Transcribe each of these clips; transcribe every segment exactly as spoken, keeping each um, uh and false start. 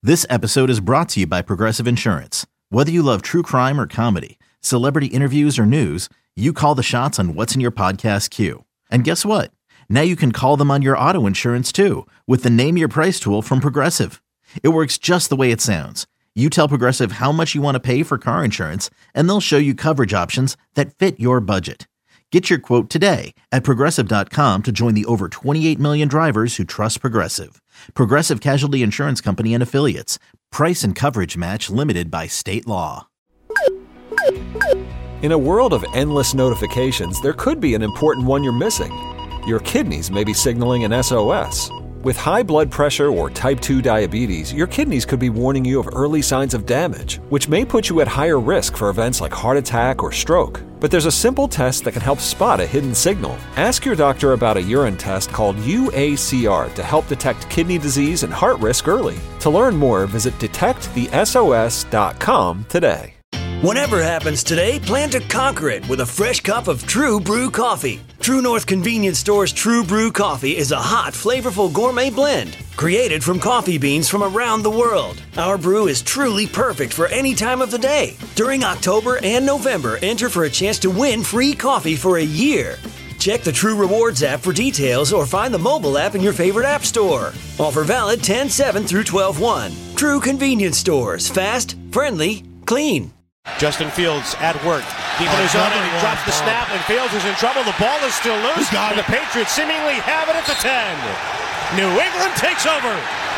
This episode is brought to you by Progressive Insurance. Whether you love true crime or comedy, celebrity interviews or news, you call the shots on what's in your podcast queue. And guess what? Now you can call them on your auto insurance too with the Name Your Price tool from Progressive. It works just the way it sounds. You tell Progressive how much you want to pay for car insurance, and they'll show you coverage options that fit your budget. Get your quote today at Progressive dot com to join the over twenty-eight million drivers who trust Progressive. Progressive Casualty Insurance Company and Affiliates. Price and coverage match limited by state law. In a world of endless notifications, there could be an important one you're missing. Your kidneys may be signaling an S O S. With high blood pressure or type two diabetes, your kidneys could be warning you of early signs of damage, which may put you at higher risk for events like heart attack or stroke. But there's a simple test that can help spot a hidden signal. Ask your doctor about a urine test called U A C R to help detect kidney disease and heart risk early. To learn more, visit detect the S O S dot com today. Whatever happens today, plan to conquer it with a fresh cup of True Brew coffee. True North Convenience Store's True Brew coffee is a hot, flavorful gourmet blend created from coffee beans from around the world. Our brew is truly perfect for any time of the day. During October and November, enter for a chance to win free coffee for a year. Check the True Rewards app for details or find the mobile app in your favorite app store. Offer valid ten seven through twelve one. True Convenience Stores. Fast, friendly, clean. Justin Fields at work. Deep in his own end, he drops the snap, and Fields is in trouble. The ball is still loose, and the Patriots seemingly have it at the ten. New England takes over.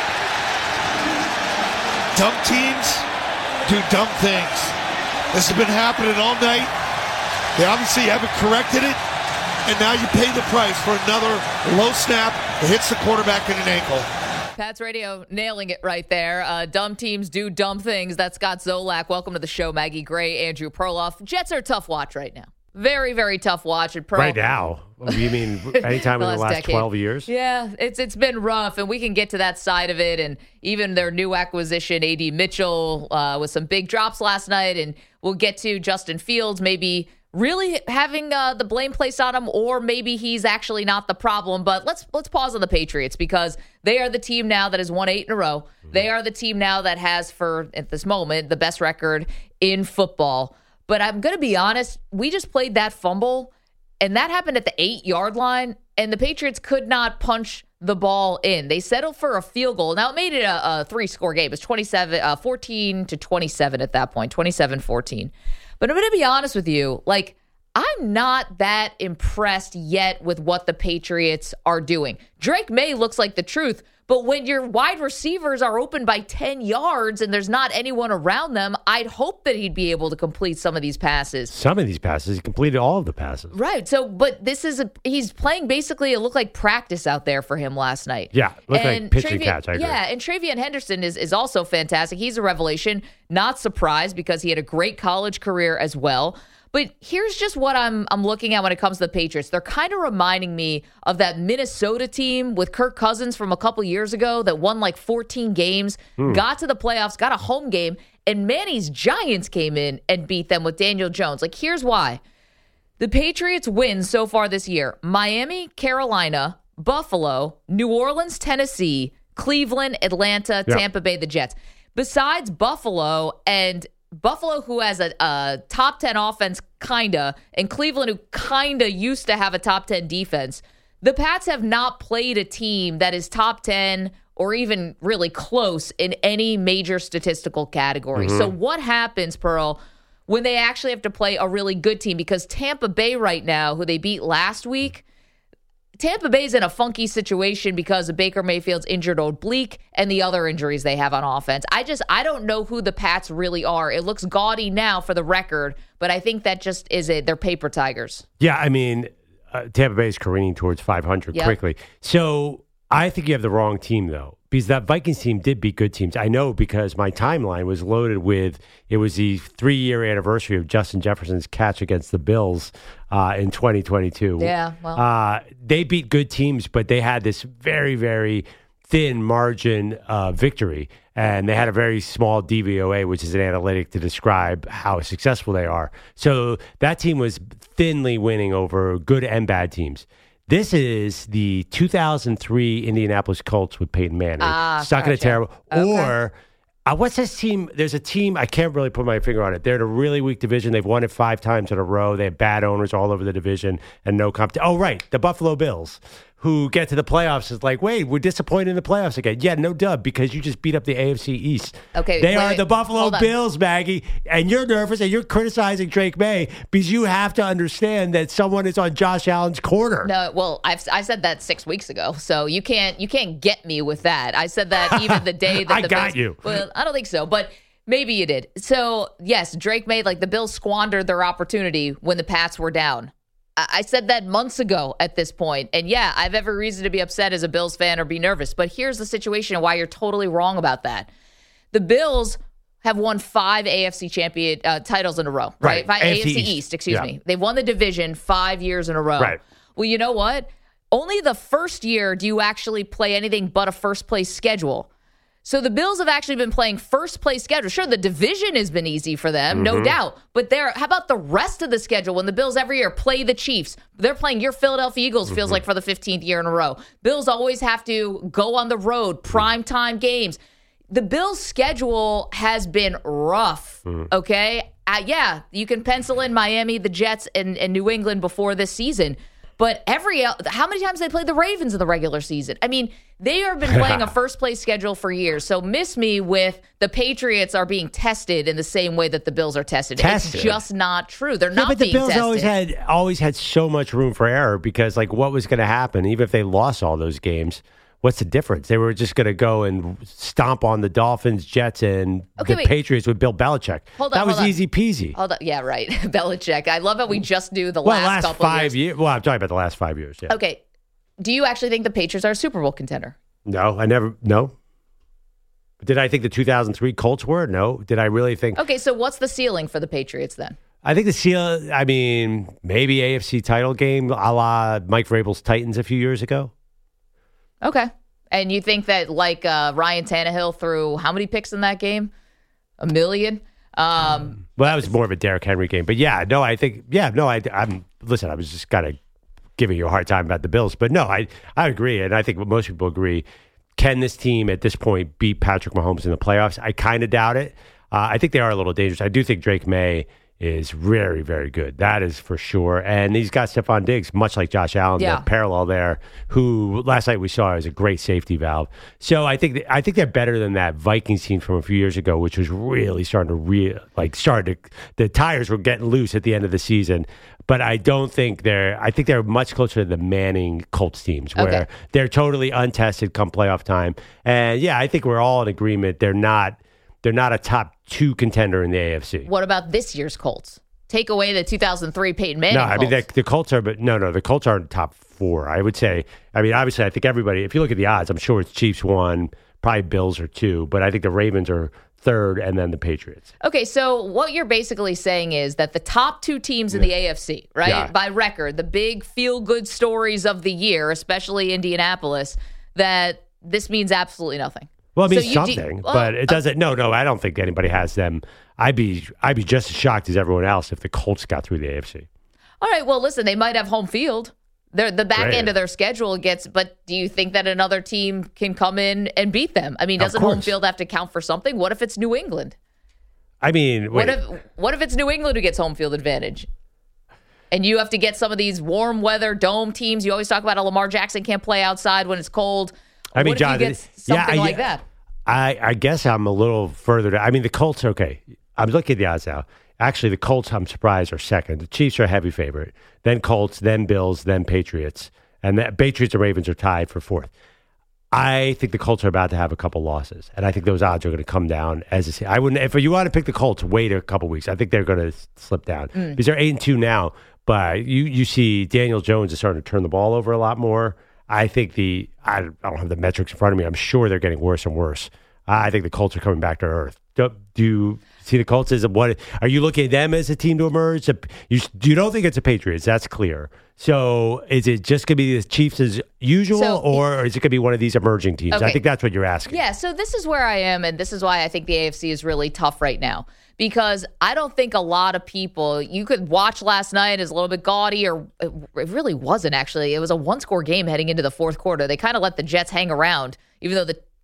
Dumb teams do dumb things. This has been happening all night. They obviously haven't corrected it, and now you pay the price for another low snap that hits the quarterback in an ankle. Pats Radio nailing it right there. Uh, dumb teams do dumb things. That's Scott Zolak. Welcome to the show, Maggie Gray, Andrew Perloff. Jets are a tough watch right now. Very, very tough watch. And Perl- right now? You mean anytime in the last decade. twelve years? Yeah, it's it's been rough, and we can get to that side of it. And even their new acquisition, A D Mitchell, uh, with some big drops last night. And we'll get to Justin Fields maybe really having uh, the blame placed on him, or maybe he's actually not the problem. But let's let's pause on the Patriots, because they are the team now that has won eight in a row. Mm-hmm. They are the team now that has, for at this moment, the best record in football. But I'm going to be honest, we just played that fumble, and that happened at the eight-yard line, and the Patriots could not punch the ball in. They settled for a field goal. Now, it made it a, a three-score game. It was twenty-seven, uh, fourteen to twenty-seven at that point, twenty-seven fourteen. But I'm going to be honest with you, like, I'm not that impressed yet with what the Patriots are doing. Drake May looks like the truth, but when your wide receivers are open by ten yards and there's not anyone around them, I'd hope that he'd be able to complete some of these passes. Some of these passes, he completed all of the passes. Right. So, but this is a, he's playing basically, it looked like practice out there for him last night. Yeah, looked and like pitch and Travian, catch. I agree. Yeah, and Travian Henderson is, is also fantastic. He's a revelation. Not surprised, because he had a great college career as well. But here's just what I'm I'm looking at when it comes to the Patriots. They're kind of reminding me of that Minnesota team with Kirk Cousins from a couple years ago that won like fourteen games, hmm. got to the playoffs, got a home game, and Manny's Giants came in and beat them with Daniel Jones. Like, here's why. The Patriots win so far this year: Miami, Carolina, Buffalo, New Orleans, Tennessee, Cleveland, Atlanta, yep. Tampa Bay, the Jets. Besides Buffalo and Buffalo, who has a, a top ten offense, kinda, and Cleveland, who kinda used to have a top ten defense, the Pats have not played a team that is top ten or even really close in any major statistical category. Mm-hmm. So what happens, Pearl, when they actually have to play a really good team? Because Tampa Bay right now, who they beat last week, Tampa Bay's in a funky situation because of Baker Mayfield's injured oblique and the other injuries they have on offense. I just, I don't know who the Pats really are. It looks gaudy now for the record, but I think that just is it. They're paper tigers. Yeah, I mean, uh, Tampa Bay is careening towards five hundred yep. quickly. So I think you have the wrong team, though, because that Vikings team did beat good teams. I know, because my timeline was loaded with, it was the three-year anniversary of Justin Jefferson's catch against the Bills uh, in twenty twenty-two. Yeah, well. Uh, they beat good teams, but they had this very, very thin margin uh, victory, and they had a very small D V O A, which is an analytic to describe how successful they are. So that team was thinly winning over good and bad teams. This is the two thousand three Indianapolis Colts with Peyton Manning. Ah, Stuck gotcha. in a terrible... Okay. Or Uh, what's this team? There's a team, I can't really put my finger on it. They're in a really weak division. They've won it five times in a row. They have bad owners all over the division and no competition. Oh, right. The Buffalo Bills, who get to the playoffs, is like, wait, we're disappointed in the playoffs again. Yeah, no dub, because you just beat up the A F C East. Okay, They wait, are wait, the Buffalo hold on. Bills, Maggie, and you're nervous and you're criticizing Drake May because you have to understand that someone is on Josh Allen's corner. No, well, I've I said that six weeks ago, so you can't you can't get me with that. I said that even the day that I the got Bills, you. Well, I don't think so, but maybe you did. So yes, Drake made like the Bills squandered their opportunity when the Pats were down. I, I said that months ago at this point, and yeah, I have every reason to be upset as a Bills fan or be nervous. But here's the situation and why you're totally wrong about that. The Bills have won five A F C champion uh, titles in a row, right? Right. Five, A F C A F C East, East, excuse yeah. me. They've won the division five years in a row. Right. Well, you know what? Only the first year do you actually play anything but a first place schedule. So the Bills have actually been playing first place schedule. Sure, the division has been easy for them, no doubt. But they're, how about the rest of the schedule when the Bills every year play the Chiefs? They're playing your Philadelphia Eagles, feels like, for the fifteenth year in a row. Bills always have to go on the road, prime time games. The Bills' schedule has been rough, okay? Uh, yeah, you can pencil in Miami, the Jets, and, and New England before this season. But every how many times they played the Ravens in the regular season? I mean, they have been playing a first-place schedule for years. So miss me with the Patriots are being tested in the same way that the Bills are tested. Tested? It's just not true. They're Yeah, not but the being Bills tested. always had always had so much room for error because, like, what was going to happen? Even if they lost all those games, what's the difference? They were just going to go and stomp on the Dolphins, Jets, and Okay, the wait. Patriots with Bill Belichick. Hold on, that was hold on. easy peasy. Hold on. Yeah, right. Belichick. I love how we just knew the well, last, last couple five years. years. Well, I'm talking about the last five years. Yeah. Okay. Do you actually think the Patriots are a Super Bowl contender? No, I never. No. Did I think the two thousand three Colts were? No. Did I really think? Okay, so what's the ceiling for the Patriots then? I think the seal. I mean, maybe A F C title game, a la Mike Vrabel's Titans a few years ago. Okay. And you think that, like uh, Ryan Tannehill threw how many picks in that game? A million? Um, Well, that was more of a Derrick Henry game, but yeah, no, I think, yeah, no, I, I'm listen. I was just kind of giving you a hard time about the Bills, but no, I, I agree, and I think most people agree. Can this team at this point beat Patrick Mahomes in the playoffs? I kind of doubt it. Uh, I think they are a little dangerous. I do think Drake May is very, very good. That is for sure. And he's got Stephon Diggs, much like Josh Allen, Yeah. the parallel there, who last night we saw is a great safety valve. So I think I think they're better than that Vikings team from a few years ago, which was really starting to re like started to, the tires were getting loose at the end of the season. But I don't think they're I think they're much closer to the Manning Colts teams where Okay. they're totally untested come playoff time. And yeah, I think we're all in agreement they're not they're not a top two contender in the A F C. what about this year's Colts? Take away the two thousand three Peyton Manning No, I mean Colts. the, the Colts are, but no, no, the Colts aren't top four. I would say. I mean, obviously, I think everybody. If you look at the odds, I'm sure it's Chiefs one, probably Bills are two, but I think the Ravens are third, and then the Patriots. Okay, so what you're basically saying is that the top two teams in the A F C, right, Yeah. by record, the big feel-good stories of the year, especially Indianapolis, that this means absolutely nothing. Well, it So means you do- something, well, but it doesn't. No, no, I don't think anybody has them. I'd be, I'd be just as shocked as everyone else if the Colts got through the A F C. All right, well, listen, they might have home field. They're, the back Right. end of their schedule gets, but do you think that another team can come in and beat them? I mean, Of doesn't home course. field have to count for something? What if it's New England? I mean, wait, What if what if it's New England who gets home field advantage? And you have to get some of these warm weather dome teams. You always talk about a Lamar Jackson can't play outside when it's cold. I mean, what John, if you get yeah, something I- like that? I, I guess I'm a little further. To, I mean, the Colts, okay. I'm looking at the odds now. Actually, the Colts, I'm surprised, are second. The Chiefs are a heavy favorite. Then Colts, then Bills, then Patriots. And the Patriots and Ravens are tied for fourth. I think the Colts are about to have a couple losses. And I think those odds are going to come down. As a, I wouldn't, if you want to pick the Colts, wait a couple weeks. I think they're going to slip down. Mm. Because they're eight and two now. But you, you see Daniel Jones is starting to turn the ball over a lot more. I think the, I, I don't have the metrics in front of me. I'm sure they're getting worse and worse. I think the Colts are coming back to earth. Do, do you see the Colts as a, what? Are you looking at them as a team to emerge? You, you don't think it's a Patriots. That's clear. So is it just going to be the Chiefs as usual, So- or is it going to be one of these emerging teams? I Okay. think that's what you're asking. Yeah, so this is where I am, and this is why I think the A F C is really tough right now. Because I don't think a lot of people, you could watch last night as a little bit gaudy, or it really wasn't actually. It was a one-score game heading into the fourth quarter. They kind of let the Jets hang around, even though the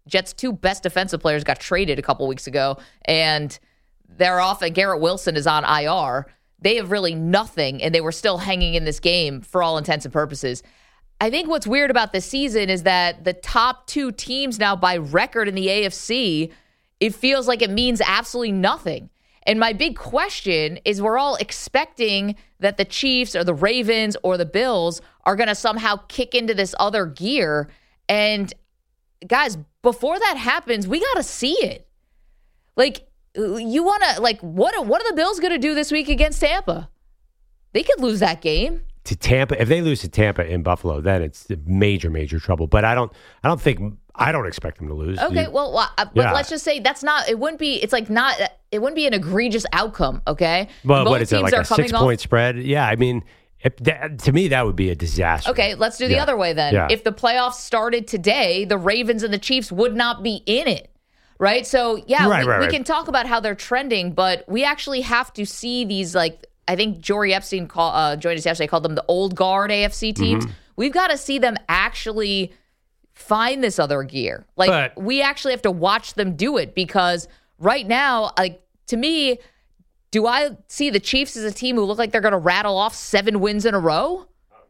Jets' two best defensive players got traded a couple weeks ago, and they're off, and Garrett Wilson is on I R. They have really nothing, and they were still hanging in this game for all intents and purposes. I think what's weird about this season is that the top two teams now by record in the A F C, it feels like it means absolutely nothing. And my big question is we're all expecting that the Chiefs or the Ravens or the Bills are going to somehow kick into this other gear. And guys, before that happens, we got to see it. Like, you want to, like, what, what are the Bills going to do this week against Tampa? They could lose that game. To Tampa, if they lose to Tampa in Buffalo, then it's major, major trouble. But I don't, I don't think, I don't expect them to lose. Okay, you, well, uh, but yeah. let's just say that's not. It wouldn't be. It's like not. It wouldn't be an egregious outcome. Okay. Well, what is it, like a six-point spread? Yeah, I mean, if that, to me, that would be a disaster. Okay, let's do the yeah. other way then. Yeah. If the playoffs started today, the Ravens and the Chiefs would not be in it. Right. So yeah, right, we, right, we right. can talk about how they're trending, but we actually have to see these like. I think Jory Epstein call, uh, joined us yesterday, called them the old guard A F C teams. Mm-hmm. We've got to see them actually find this other gear. Like, but, we actually have to watch them do it because right now, like to me, do I see the Chiefs as a team who look like they're going to rattle off seven wins in a row?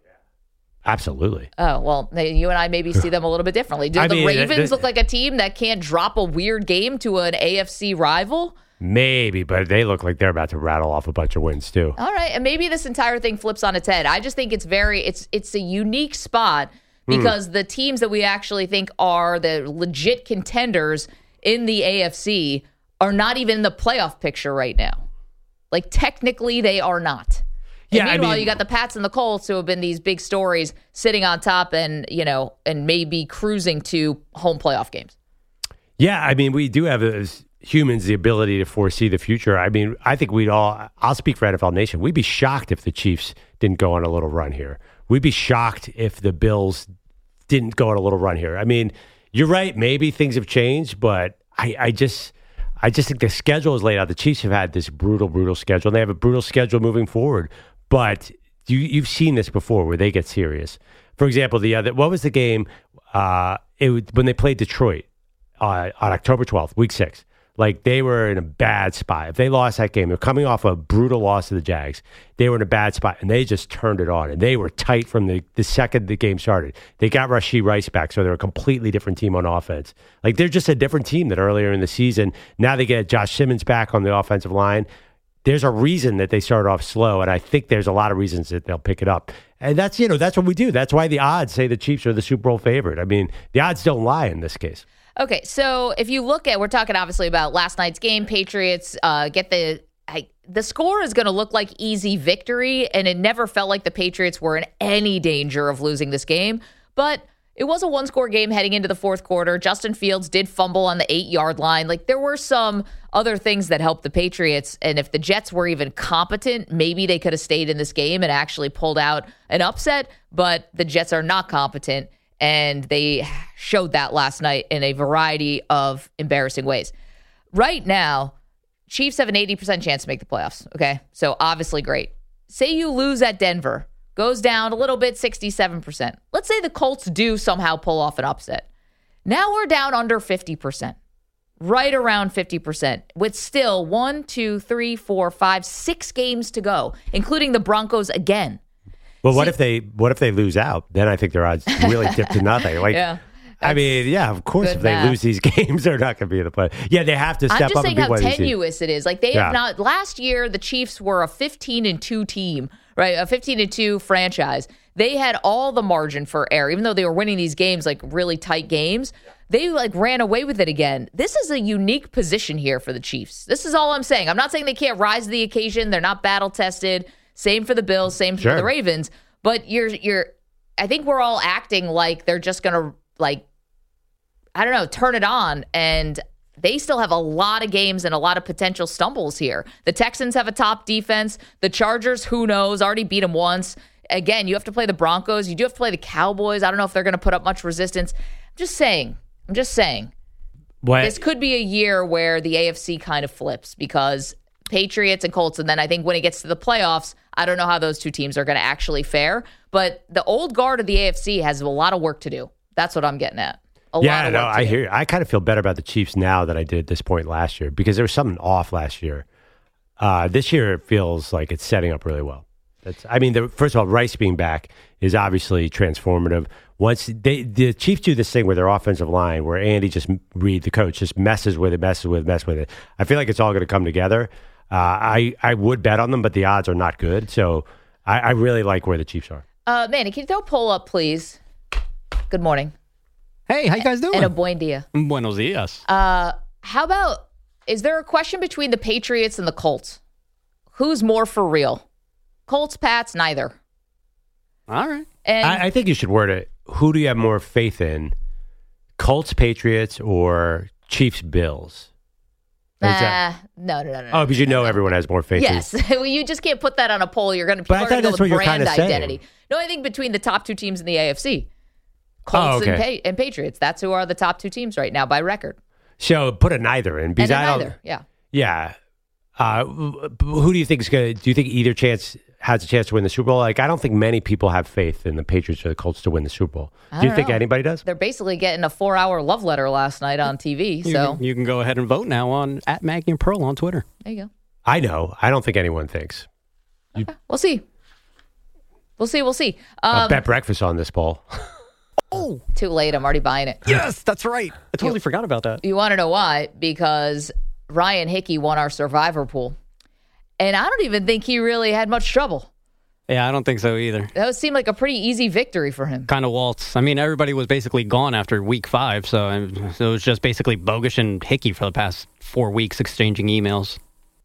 Absolutely. Oh, well, you and I maybe see them a little bit differently. Do I the mean, Ravens th- look like a team that can't drop a weird game to an A F C rival? Maybe, but they look like they're about to rattle off a bunch of wins too. All right, and maybe this entire thing flips on its head. I just think it's very it's it's a unique spot because mm. the teams that we actually think are the legit contenders in the A F C are not even in the playoff picture right now. Like technically they are not. And yeah, meanwhile, I mean, you got the Pats and the Colts who have been these big stories sitting on top and, you know, and maybe cruising to home playoff games. Yeah, I mean, we do have as humans the ability to foresee the future. I mean, I think we'd all, I'll speak for N F L Nation, we'd be shocked if the Chiefs didn't go on a little run here. We'd be shocked if the Bills didn't go on a little run here. I mean, you're right, maybe things have changed, but I, I just I just think the schedule is laid out. The Chiefs have had this brutal, brutal schedule, and they have a brutal schedule moving forward. But you, you've seen this before where they get serious. For example, the other, what was the game uh, it, when they played Detroit uh, on October twelfth, week six? Like, they were in a bad spot. If they lost that game, they're coming off a brutal loss to the Jags. They were in a bad spot, and they just turned it on. And they were tight from the, the second the game started. They got Rashee Rice back, so they're a completely different team on offense. Like, they're just a different team than earlier in the season. Now they get Josh Simmons back on the offensive line. There's a reason that they started off slow, and I think there's a lot of reasons that they'll pick it up. And that's, you know, that's what we do. That's why the odds say the Chiefs are the Super Bowl favorite. I mean, the odds don't lie in this case. Okay, so if you look at, we're talking obviously about last night's game, Patriots uh, get the, I, the score is going to look like easy victory, and it never felt like the Patriots were in any danger of losing this game, but it was a one-score game heading into the fourth quarter. Justin Fields did fumble on the eight-yard line. Like, there were some other things that helped the Patriots, and if the Jets were even competent, maybe they could have stayed in this game and actually pulled out an upset, but the Jets are not competent, and they showed that last night in a variety of embarrassing ways. Right now, Chiefs have an eighty percent chance to make the playoffs, okay? So obviously great. Say you lose at Denver, goes down a little bit, sixty-seven percent. Let's say the Colts do somehow pull off an upset. Now we're down under fifty percent, right around fifty percent, with still one, two, three, four, five, six games to go, including the Broncos again. Well, what See, if they what if they lose out? Then I think their odds really dip to nothing. Like, yeah, I mean, yeah, of course, if math. They lose these games, they're not going to be in the play. Yeah, they have to step up. I'm just up saying and how tenuous it is. Like, they yeah. have not. Last year, the Chiefs were a fifteen and two team, right? A fifteen and two franchise. They had all the margin for error, even though they were winning these games, like really tight games. They like ran away with it again. This is a unique position here for the Chiefs. This is all I'm saying. I'm not saying they can't rise to the occasion. They're not battle tested. Same for the Bills. Same sure. for the Ravens. But you're, you're. I think we're all acting like they're just gonna like, I don't know, turn it on, and they still have a lot of games and a lot of potential stumbles here. The Texans have a top defense. The Chargers, who knows, already beat them once. Again, you have to play the Broncos. You do have to play the Cowboys. I don't know if they're going to put up much resistance. I'm just saying. I'm just saying. What? This could be a year where the A F C kind of flips because Patriots and Colts, and then I think when it gets to the playoffs, I don't know how those two teams are going to actually fare. But the old guard of the A F C has a lot of work to do. That's what I'm getting at. A yeah, lot of no, work to I do. hear you. I kind of feel better about the Chiefs now than I did at this point last year because there was something off last year. Uh, this year, it feels like it's setting up really well. That's, I mean, the, first of all, Rice being back is obviously transformative. Once they, the Chiefs do this thing with their offensive line where Andy just Reid, the coach, just messes with it, messes with it, messes with it. I feel like it's all going to come together. Uh, I, I would bet on them, but the odds are not good. So I, I really like where the Chiefs are. Uh, Manny, can you throw a poll up, please? Good morning. Hey, how you guys doing? And a buen dia. Buenos dias. Uh, how about, is there a question between the Patriots and the Colts? Who's more for real? Colts, Pats, neither. All right. And I, I think you should word it. Who do you have more faith in? Colts, Patriots, or Chiefs, Bills? Or is nah, that- no, no, no, no. Oh, because you no, know no. everyone has more faith. Yes, in well, you just can't put that on a poll. You're going to But I people are thought going to that's go what with you're brand kinda saying. identity. No, I think between the top two teams in the A F C, Colts Oh, okay. and, pa- and Patriots, that's who are the top two teams right now by record. So put a neither in because And a I don't. neither, yeah. Yeah. Uh, who do you think is going to? Do you think either chance has a chance to win the Super Bowl? Like, I don't think many people have faith in the Patriots or the Colts to win the Super Bowl. I Do you don't think know. anybody does? They're basically getting a four-hour love letter last night on T V. You, So you can go ahead and vote now on at Maggie and Pearl on Twitter. there you go. I know. I don't think anyone thinks. We'll see. We'll see. We'll see. I'll Um, bet breakfast on this poll. Oh, too late. I'm already buying it. yes, that's right. I totally forgot about that. You want to know why? Because Ryan Hickey won our Survivor pool. And I don't even think he really had much trouble. Yeah, I don't think so either. That seemed like a pretty easy victory for him. Kind of waltz. I mean, everybody was basically gone after week five, so, um, so it was just basically Bogusch and Hickey for the past four weeks exchanging emails.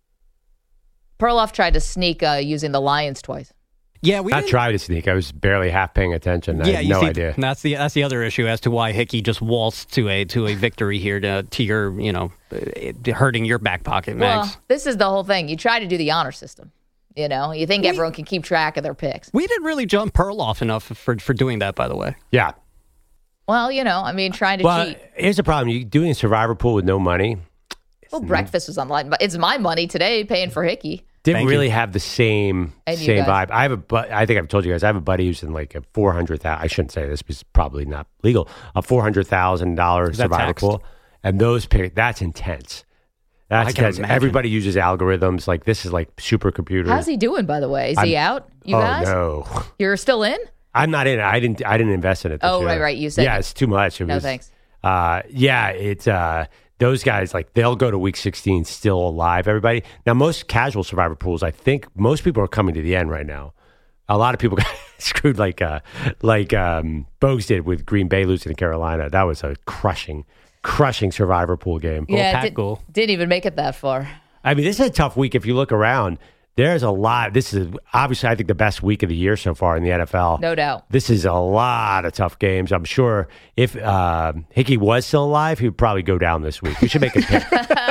Perloff tried to sneak uh, using the Lions twice. Yeah, we I didn't- tried to sneak. I was barely half paying attention. I Yeah, had you no see, idea. That's the that's the other issue as to why Hickey just waltzed to a to a victory here to to your you know it, hurting your back pocket, Mags. Well, this is the whole thing. You try to do the honor system. You know, you think everyone can keep track of their picks. We didn't really jump Perloff enough for for doing that, by the way. Yeah. Well, you know, I mean, trying to Well, cheat. here's the problem. You doing a Survivor pool with no money Well, breakfast was online, but it's my money today paying for Hickey. didn't Thank really you. have the same And you same guys. vibe. I have a, bu- I think I've told you guys. I have a buddy who's in like a four hundred thousand. I shouldn't say this because it's probably not legal. A four hundred thousand dollars that Survivor taxed? pool, and those pick that's intense. That's I can intense. imagine. Everybody uses algorithms. Like this is like supercomputers. How's he doing, by the way? Is he I'm- out? You oh guys? no, You're still in? I'm not in it. I didn't. I didn't invest in it. This Oh, year. right, right. You said yeah, you- it's too much. It No, was, thanks. Uh, yeah, it's uh, those guys like they'll go to week sixteen still alive. Everybody now, most casual Survivor pools, I think most people are coming to the end right now. A lot of people got screwed like uh, like um, Bogues did with Green Bay losing to Carolina. That was a crushing, crushing Survivor pool game. Yeah, Pat did, goal. didn't even make it that far. I mean, this is a tough week. If you look around, there's a lot. This is obviously, I think, the best week of the year so far in the N F L. No doubt. This is a lot of tough games. I'm sure if uh, Hickey was still alive, he would probably go down this week. We should make a pick.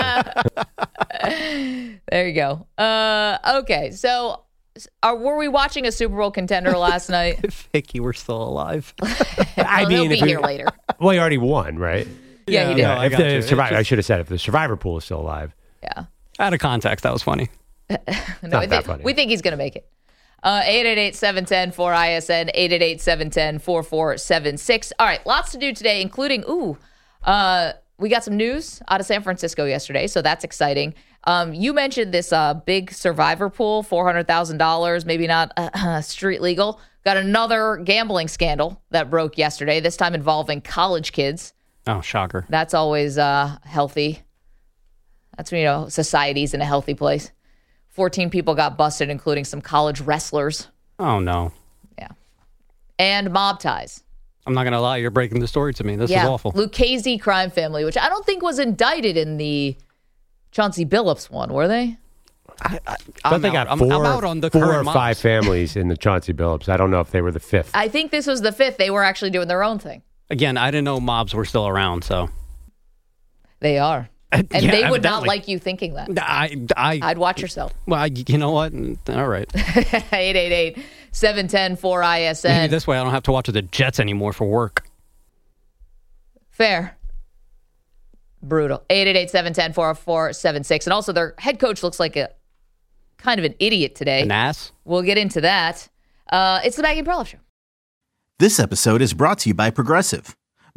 There you go. Uh, okay, so are, were we watching a Super Bowl contender last night? If Hickey were still alive. I Well, he'll be if we- here later. Well, he already won, right? Yeah, he did. no, I if got the you. It Survivor, I just- should have said if the Survivor pool is still alive. Yeah. Out of context, that was funny. No, not we, that think, funny. we think he's going to make it. Uh, eight eight eight, seven one zero, four I S N, eight eight eight, seven one zero, four four seven six. All right, lots to do today, including, ooh, uh, we got some news out of San Francisco yesterday, so that's exciting. Um, you mentioned this uh, big Survivor pool, four hundred thousand dollars, maybe not uh, street legal. Got another gambling scandal that broke yesterday, this time involving college kids. Oh, shocker. That's always uh, healthy. That's when, you know, society's in a healthy place. fourteen people got busted, including some college wrestlers. Oh, no. Yeah. And mob ties. I'm not going to lie. You're breaking the story to me. This yeah. is awful. Lucchese crime family, which I don't think was indicted in the Chauncey Billups one, were they? I, I, But I'm, they out. got I'm, four, I'm out on the four current or mobs. five families in the Chauncey Billups. I don't know if they were the fifth. I think this was the fifth. They were actually doing their own thing. Again, I didn't know mobs were still around, so. They are. And Yeah, they would not evidently. like you thinking that. I, I, I'd watch yourself. well, I, you know what? All right. eight eight eight, seven one zero, four I S N. Maybe this way I don't have to watch the Jets anymore for work. Fair. Brutal. eight eight eight, seven one zero, four four seven six. And also, their head coach looks like a kind of an idiot today. An ass? We'll get into that. Uh, it's the Maggie and Perloff Show. This episode is brought to you by Progressive.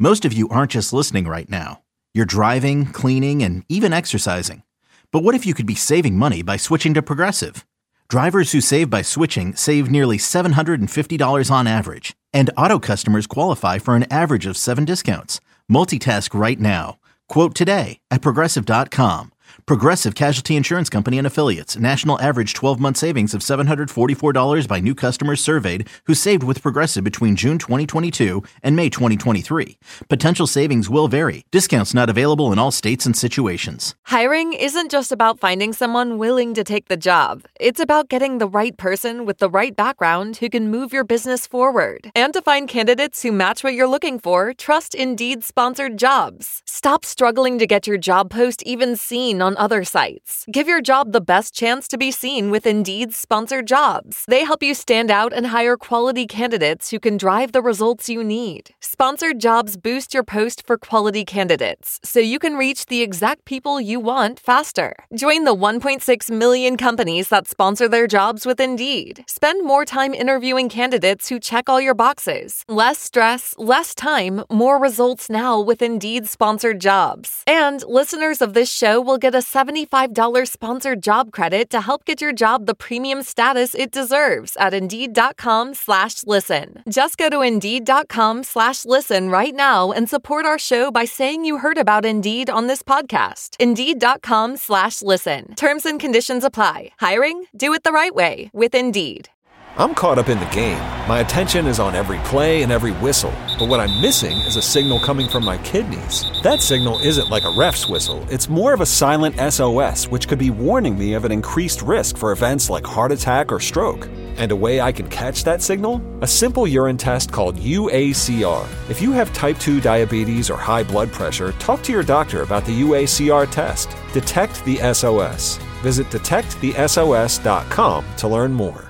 Most of you aren't just listening right now. You're driving, cleaning, and even exercising. But what if you could be saving money by switching to Progressive? Drivers who save by switching save nearly seven hundred fifty dollars on average, and auto customers qualify for an average of seven discounts. Multitask right now. Quote today at Progressive dot com. Progressive Casualty Insurance Company and Affiliates. National average twelve-month savings of seven hundred forty-four dollars by new customers surveyed who saved with Progressive between June twenty twenty-two and May twenty twenty-three. Potential savings will vary. Discounts not available in all states and situations. Hiring isn't just about finding someone willing to take the job. It's about getting the right person with the right background who can move your business forward. And to find candidates who match what you're looking for, trust Indeed-sponsored jobs. Stop struggling to get your job post even seen on other sites. Give your job the best chance to be seen with Indeed's sponsored jobs. They help you stand out and hire quality candidates who can drive the results you need. Sponsored jobs boost your post for quality candidates, so you can reach the exact people you want faster. Join the one point six million companies that sponsor their jobs with Indeed. Spend more time interviewing candidates who check all your boxes. Less stress, less time, more results now with Indeed sponsored jobs. And listeners of this show will get a seventy-five dollars sponsored job credit to help get your job the premium status it deserves at Indeed.com slash listen. Just go to Indeed.com slash listen right now and support our show by saying you heard about Indeed on this podcast. Indeed.com slash listen. Terms and conditions apply. Hiring? Do it the right way with Indeed. I'm caught up in the game. My attention is on every play and every whistle. But what I'm missing is a signal coming from my kidneys. That signal isn't like a ref's whistle. It's more of a silent S O S, which could be warning me of an increased risk for events like heart attack or stroke. And a way I can catch that signal? A simple urine test called U A C R. If you have type two diabetes or high blood pressure, talk to your doctor about the U A C R test. Detect the S O S. Visit detect the S O S dot com to learn more.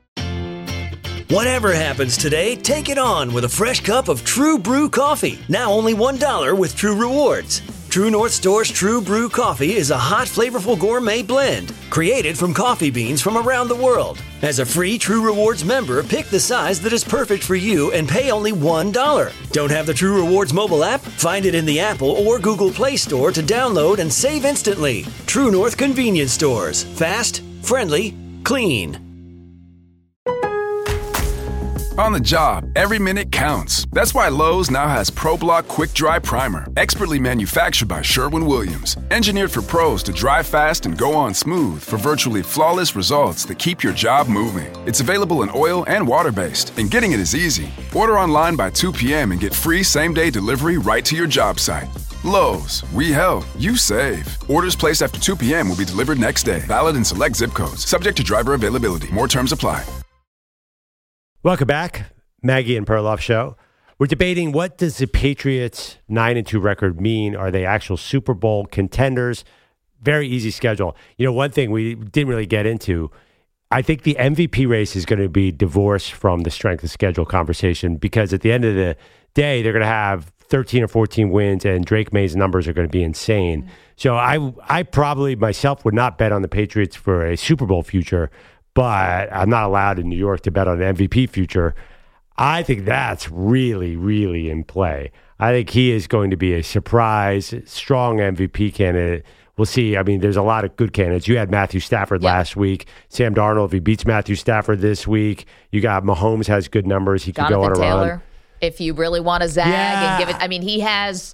Whatever happens today, take it on with a fresh cup of True Brew coffee. Now only one dollar with True Rewards. True North Store's True Brew coffee is a hot, flavorful gourmet blend created from coffee beans from around the world. As a free True Rewards member, pick the size that is perfect for you and pay only one dollar. Don't have the True Rewards mobile app? Find it in the Apple or Google Play Store to download and save instantly. True North Convenience Stores. Fast, friendly, clean. On the job, every minute counts. That's why Lowe's now has ProBlock Quick Dry Primer, expertly manufactured by Sherwin-Williams. Engineered for pros to dry fast and go on smooth for virtually flawless results that keep your job moving. It's available in oil and water-based, and getting it is easy. Order online by two p.m. and get free same-day delivery right to your job site. Lowe's, we help, you save. Orders placed after two p.m. will be delivered next day. Valid in select zip codes. Subject to driver availability. More terms apply. Welcome back, Maggie and Perloff Show. We're debating, what does the Patriots' nine and two record mean? Are they actual Super Bowl contenders? Very easy schedule. You know, one thing we didn't really get into, I think the M V P race is going to be divorced from the strength of schedule conversation, because at the end of the day, they're going to have thirteen or fourteen wins, and Drake May's numbers are going to be insane. Mm-hmm. So I, I probably myself would not bet on the Patriots for a Super Bowl future, but I'm not allowed in New York to bet on an M V P future. I think that's really, really in play. I think he is going to be a surprise, strong M V P candidate. We'll see. I mean, there's a lot of good candidates. You had Matthew Stafford yeah. last week. Sam Darnold, if he beats Matthew Stafford this week, you got Mahomes has good numbers. He Jonathan could go on a Taylor, run. If you really want to zag yeah. and give it, I mean, he has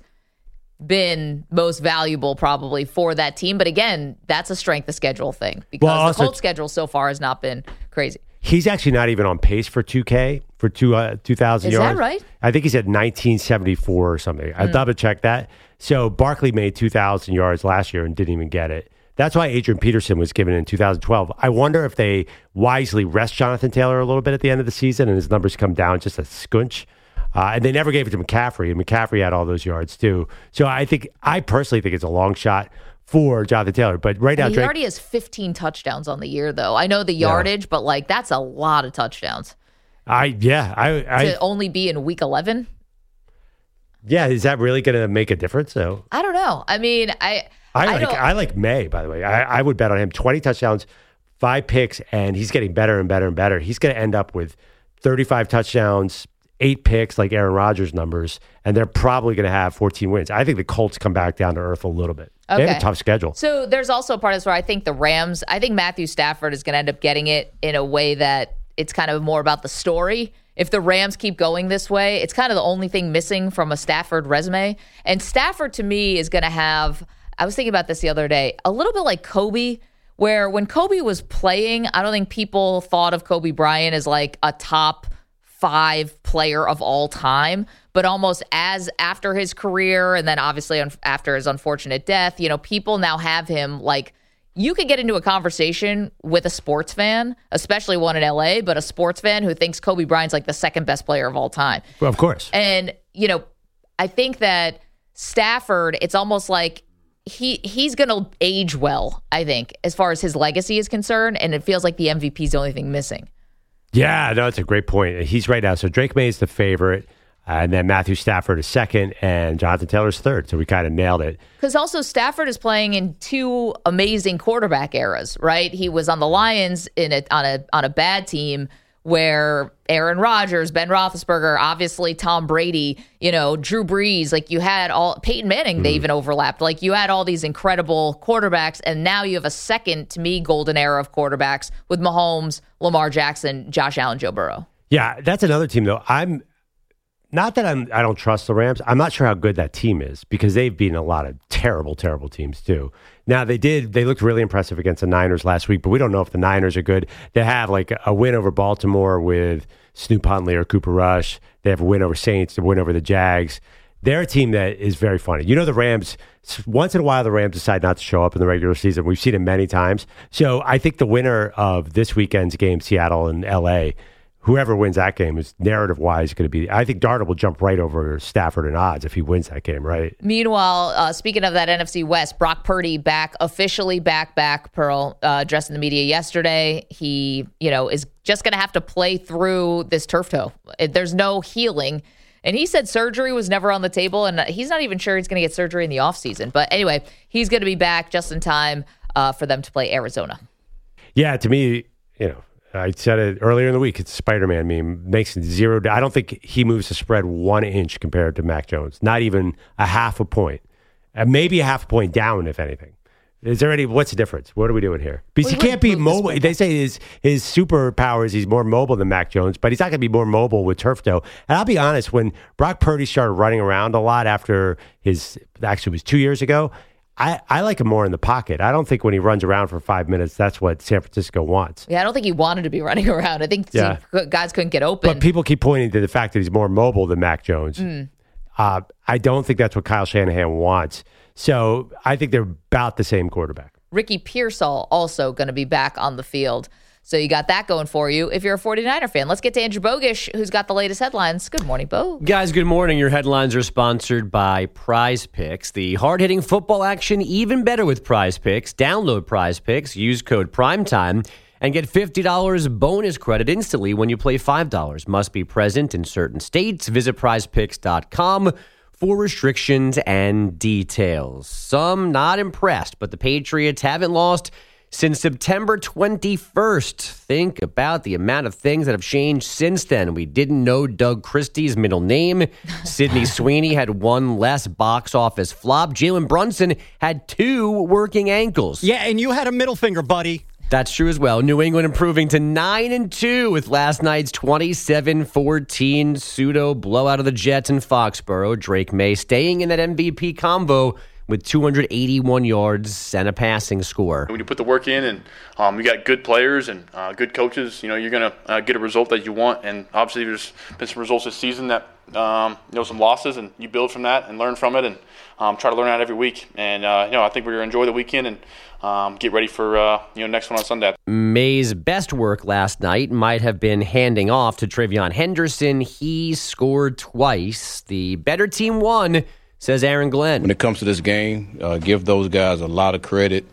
been most valuable probably for that team. But again, that's a strength of schedule thing, because well, also, the Colts schedule so far has not been crazy. He's actually not even on pace for two K, for two, uh, two thousand yards. Is that right? I think he's at nineteen seventy-four or something. I mm. double checked that. So Barkley made two thousand yards last year and didn't even get it. That's why Adrian Peterson was given in two thousand twelve. I wonder if they wisely rest Jonathan Taylor a little bit at the end of the season and his numbers come down just a scunch. Uh, and they never gave it to McCaffrey, and McCaffrey had all those yards too. So I think, I personally think it's a long shot for Jonathan Taylor. But right now, he Drake, already has fifteen touchdowns on the year, though. I know the yardage, yeah. but like that's a lot of touchdowns. I yeah, I, I to only be in week eleven. Yeah, is that really going to make a difference? So I don't know. I mean, I I, I like don't, I like May, by the way. I, I would bet on him. twenty touchdowns, five picks, and he's getting better and better and better. He's going to end up with thirty-five touchdowns, eight picks like Aaron Rodgers numbers, and they're probably going to have fourteen wins. I think the Colts come back down to earth a little bit. Okay. They have a tough schedule. So there's also a part of this where I think the Rams, I think Matthew Stafford is going to end up getting it in a way that it's kind of more about the story. If the Rams keep going this way, it's kind of the only thing missing from a Stafford resume. And Stafford, to me, is going to have, I was thinking about this the other day, a little bit like Kobe, where when Kobe was playing, I don't think people thought of Kobe Bryant as like a top five player of all time, but almost as after his career and then obviously after his unfortunate death, you know, people now have him like, you could get into a conversation with a sports fan, especially one in L A, but a sports fan who thinks Kobe Bryant's like the second best player of all time. Well, of course. And, you know, I think that Stafford, it's almost like he he's going to age well, I think, as far as his legacy is concerned. And it feels like the M V P is the only thing missing. Yeah, no, it's a great point. He's right now. So Drake May is the favorite. And then Matthew Stafford is second, and Jonathan Taylor's third. So we kind of nailed it. Because also Stafford is playing in two amazing quarterback eras, right? He was on the Lions in a, on a on a bad team where Aaron Rodgers, Ben Roethlisberger, obviously Tom Brady, you know, Drew Brees, like you had all Peyton Manning. Mm-hmm. They even overlapped. Like you had all these incredible quarterbacks, and now you have a second, to me, golden era of quarterbacks with Mahomes, Lamar Jackson, Josh Allen, Joe Burrow. Yeah, that's another team though. I'm. Not that I'm, I don't trust the Rams. I'm not sure how good that team is because they've beaten a lot of terrible, terrible teams too. Now, they did. They looked really impressive against the Niners last week, but we don't know if the Niners are good. They have like a win over Baltimore with Snoop Huntley or Cooper Rush. They have a win over Saints, a win over the Jags. They're a team that is very funny. You know, the Rams, once in a while, the Rams decide not to show up in the regular season. We've seen it many times. So I think the winner of this weekend's game, Seattle and L A, whoever wins that game is narrative-wise going to be. I think Darnold will jump right over Stafford in odds if he wins that game, right? Meanwhile, uh, speaking of that N F C West, Brock Purdy back, officially back, back, Pearl, uh, addressed in the media yesterday. He, you know, is just going to have to play through this turf toe. It, there's no healing. And he said surgery was never on the table, and he's not even sure he's going to get surgery in the offseason. But anyway, he's going to be back just in time uh, for them to play Arizona. Yeah, to me, you know, I said it earlier in the week. It's a Spider-Man meme. Makes zero. I don't think he moves the spread one inch compared to Mac Jones. Not even a half a point. Uh, maybe a half a point down, if anything. Is there any? What's the difference? What are we doing here? Because well, he can't be mobile. They say his his superpower is he's more mobile than Mac Jones, but he's not going to be more mobile with turf toe. And I'll be honest, when Brock Purdy started running around a lot after his actually it was two years ago. I, I like him more in the pocket. I don't think when he runs around for five minutes, that's what San Francisco wants. Yeah, I don't think he wanted to be running around. I think yeah. guys couldn't get open. But people keep pointing to the fact that he's more mobile than Mac Jones. Mm. Uh, I don't think that's what Kyle Shanahan wants. So I think they're about the same quarterback. Ricky Pearsall also going to be back on the field. So you got that going for you if you're a 49er fan. Let's get to Andrew Bogish, who's got the latest headlines. Good morning, Bo. Guys, good morning. Your headlines are sponsored by Prize Picks. The hard-hitting football action even better with Prize Picks. Download Prize Picks, use code PRIMETIME, and get fifty dollars bonus credit instantly when you play five dollars. Must be present in certain states. Visit prize picks dot com for restrictions and details. Some not impressed, but the Patriots haven't lost since September twenty-first. Think about the amount of things that have changed since then. We didn't know Doug Christie's middle name. Sidney Sweeney had one less box office flop. Jalen Brunson had two working ankles. Yeah, and you had a middle finger, buddy. That's true as well. New England improving to nine and two with last night's twenty-seven fourteen pseudo blowout of the Jets in Foxborough. Drake May staying in that M V P combo with two hundred eighty-one yards and a passing score. When you put the work in and um, you got good players and uh, good coaches, you know, you're going to uh, get a result that you want. And obviously there's been some results this season that, um, you know, some losses, and you build from that and learn from it and um, try to learn out every week. And, uh, you know, I think we're going to enjoy the weekend and um, get ready for, uh, you know, next one on Sunday. May's best work last night might have been handing off to Travion Henderson. He scored twice. The better team won, says Aaron Glenn. When it comes to this game, uh, give those guys a lot of credit.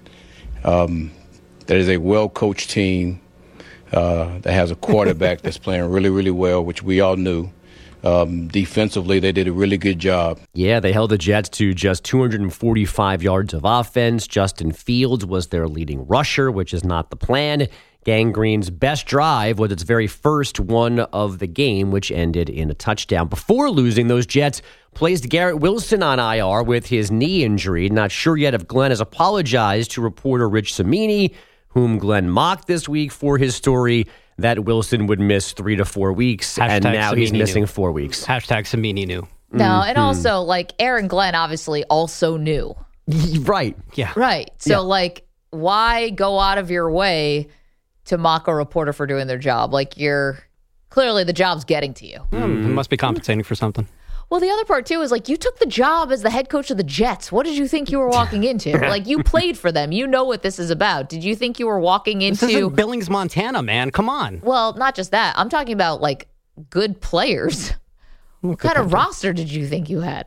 Um, that is a well-coached team uh, that has a quarterback that's playing really, really well, which we all knew. Um, defensively, they did a really good job. Yeah, they held the Jets to just two hundred forty-five yards of offense. Justin Fields was their leading rusher, which is not the plan. Gangrene's best drive was its very first one of the game, which ended in a touchdown. Before losing, those Jets placed Garrett Wilson on I R with his knee injury. Not sure yet if Glenn has apologized to reporter Rich Cimini, whom Glenn mocked this week for his story that Wilson would miss three to four weeks, Hashtag and now Cimini he's missing knew. four weeks. Hashtag Cimini knew. No, Mm-hmm. and also, like, Aaron Glenn obviously also knew. Right. Yeah. Right. So, Yeah. like, why go out of your way to mock a reporter for doing their job? Like, you're clearly the job's getting to you. Mm, it must be compensating for something. Well, the other part, too, is like you took the job as the head coach of the Jets. What did you think you were walking into? Like, you played for them. You know what this is about. Did you think you were walking into. This isn't Billings, Montana, man. Come on. Well, not just that. I'm talking about, like, good players. What kind of roster did you think you had?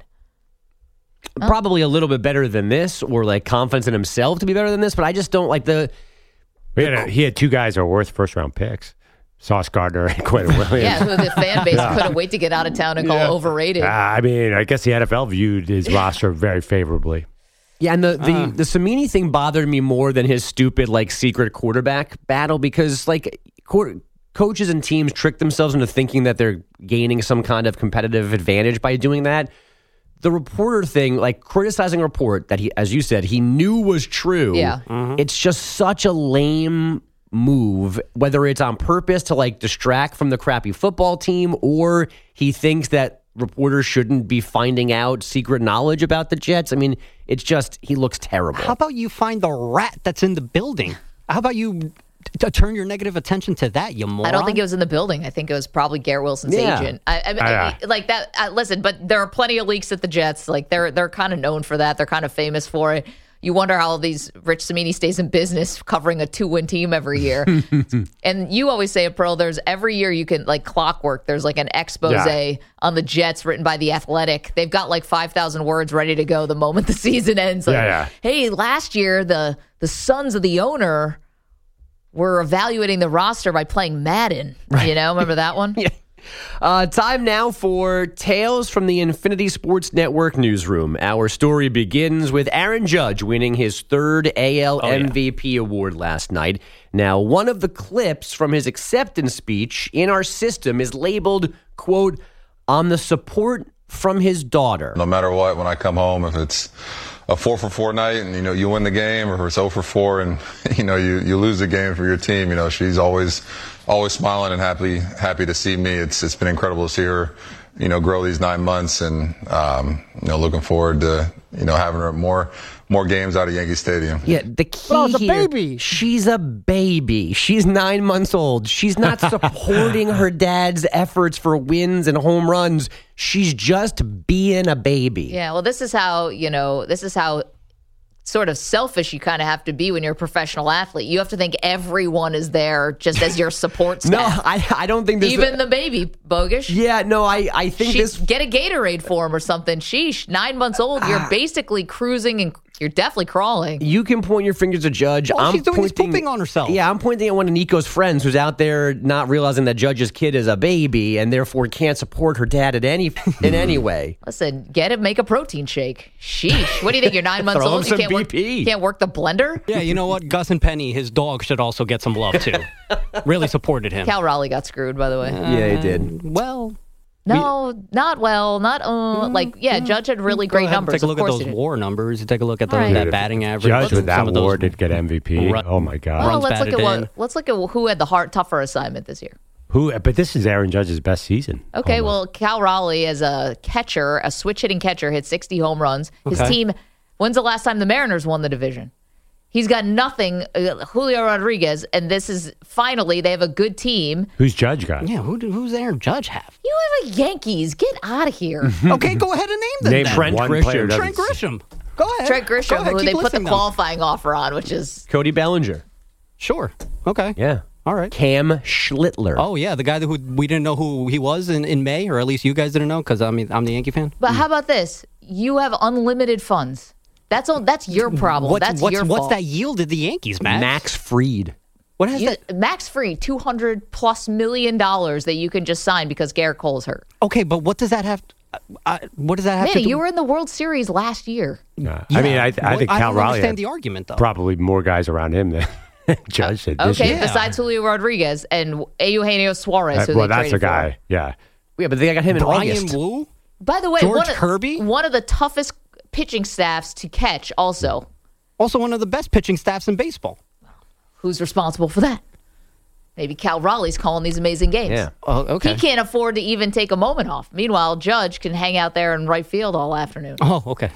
Probably a little bit better than this, or like confidence in himself to be better than this, but I just don't like the. He had, a, he had two guys that were worth first round picks. Sauce Gardner and Quentin Williams. Yeah, who the fan base Yeah. couldn't wait to get out of town and call Yeah. overrated. Uh, I mean, I guess the N F L viewed his roster very favorably. Yeah, and the the, Uh. the Cimini thing bothered me more than his stupid like secret quarterback battle because like quarter, coaches and teams trick themselves into thinking that they're gaining some kind of competitive advantage by doing that. The reporter thing, like criticizing a report that he, as you said, he knew was true. Yeah. It's just such a lame move, whether it's on purpose to like distract from the crappy football team or he thinks that reporters shouldn't be finding out secret knowledge about the Jets. I mean, it's just, he looks terrible. How about you find the rat that's in the building? How about you t- turn your negative attention to that, you moron? I don't think it was in the building. I think it was probably Garrett Wilson's Yeah. agent. I, I, Ah, yeah. I- like that. Uh, listen, but there are plenty of leaks at the Jets. Like they're they're kind of known for that. They're kind of famous for it. You wonder how these Rich Cimini stays in business covering a two-win team every year. And you always say, Pearl, there's every year you can, like clockwork, there's like an expose Yeah. on the Jets written by The Athletic. They've got like five thousand words ready to go the moment the season ends. Like, Yeah, yeah. hey, last year the the sons of the owner were evaluating the roster by playing Madden. You know, remember that one? Yeah. Uh, time now for Tales from the Infinity Sports Network newsroom. Our story begins with Aaron Judge winning his third A L Oh, yeah. M V P award last night. Now, one of the clips from his acceptance speech in our system is labeled, quote, on the support from his daughter. No matter what, when I come home, if it's a four for four night and, you know, you win the game, or if it's zero for four and, you know, you, you lose the game for your team, you know, she's always, always smiling and happy, happy to see me. It's, it's been incredible to see her, you know, grow these nine months and, um, you know, looking forward to, you know, having her more, more games out of Yankee Stadium. Yeah, the key Well, it's a here, baby. she's a baby. She's nine months old. She's not supporting her dad's efforts for wins and home runs. She's just being a baby. Yeah, well, this is how, you know, this is how sort of selfish you kind of have to be when you're a professional athlete. You have to think everyone is there just as your support No, staff. I, I don't think this. Even the baby, Bogish. Yeah, no, I, I think She- this. Get a Gatorade for him or something. Sheesh, nine months old. You're basically cruising and you're definitely crawling. You can point your fingers at Judge. All I'm she's doing is pointing, pooping on herself. Yeah, I'm pointing at one of Nico's friends who's out there not realizing that Judge's kid is a baby and therefore can't support her dad at any in any way. Listen, get it, make a protein shake. Sheesh. What do you think? You're nine months Throw him old. You some can't work, B P. can't work the blender? Yeah, you know what? Gus and Penny, his dog, should also get some love, too. Really supported him. Cal Raleigh got screwed, by the way. Yeah, he did. Well, No, not well. Not uh, like yeah. Judge had really go great ahead and numbers. Take a of look at course those he did. WAR numbers. You take a look at the, All right. that batting average. Judge with that some of those award did get M V P. run- Oh my God! Well, runs let's look at batted what in. let's look at who had the hard tougher assignment this year. Who? But this is Aaron Judge's best season. Okay, Almost. well, Cal Raleigh as a catcher, a switch hitting catcher, hit sixty home runs. His Okay. team. When's the last time the Mariners won the division? He's got nothing. Uh, Julio Rodriguez, and this is finally they have a good team. Who's Judge got? Yeah, who, do- who's Aaron Judge have? You have a Yankees. Get out of here. Okay, go ahead and name them. Name then. Trent one Grisham. player. Trent doesn't- Grisham. Go ahead. Trent Go Grisham, ahead, who keep they put the listing them. qualifying offer on, which is Cody Bellinger. Sure. Okay. Yeah. All right. Cam Schlittler. Oh yeah, the guy who we didn't know who he was in, in May, or at least you guys didn't know because I mean I'm the Yankee fan. But how about this? You have unlimited funds. That's all. That's your problem. What's that's what's, your what's fault. that yielded the Yankees, Max? Max Fried. What has You, that? max free, two hundred plus million dollars that you can just sign because Garrett Cole's hurt. Okay, but what does that have? Uh, what does that have Man, to do? you were in the World Series last year. Nah. Yeah. I mean, I, I think I Cal don't Raleigh understand had the argument, though. probably more guys around him than Judge did. this Okay, year. besides Julio Rodriguez and Eugenio Suarez, Uh, who well, they that's traded a guy. for. Yeah. Yeah, but they got him in Brian August. Wu? By the way, George one of, Kirby? one of the toughest pitching staffs to catch also. Also one of the best pitching staffs in baseball. Who's responsible for that? Maybe Cal Raleigh's calling these amazing games. Yeah. Oh, okay. He can't afford to even take a moment off. Meanwhile, Judge can hang out there in right field all afternoon. Oh, okay.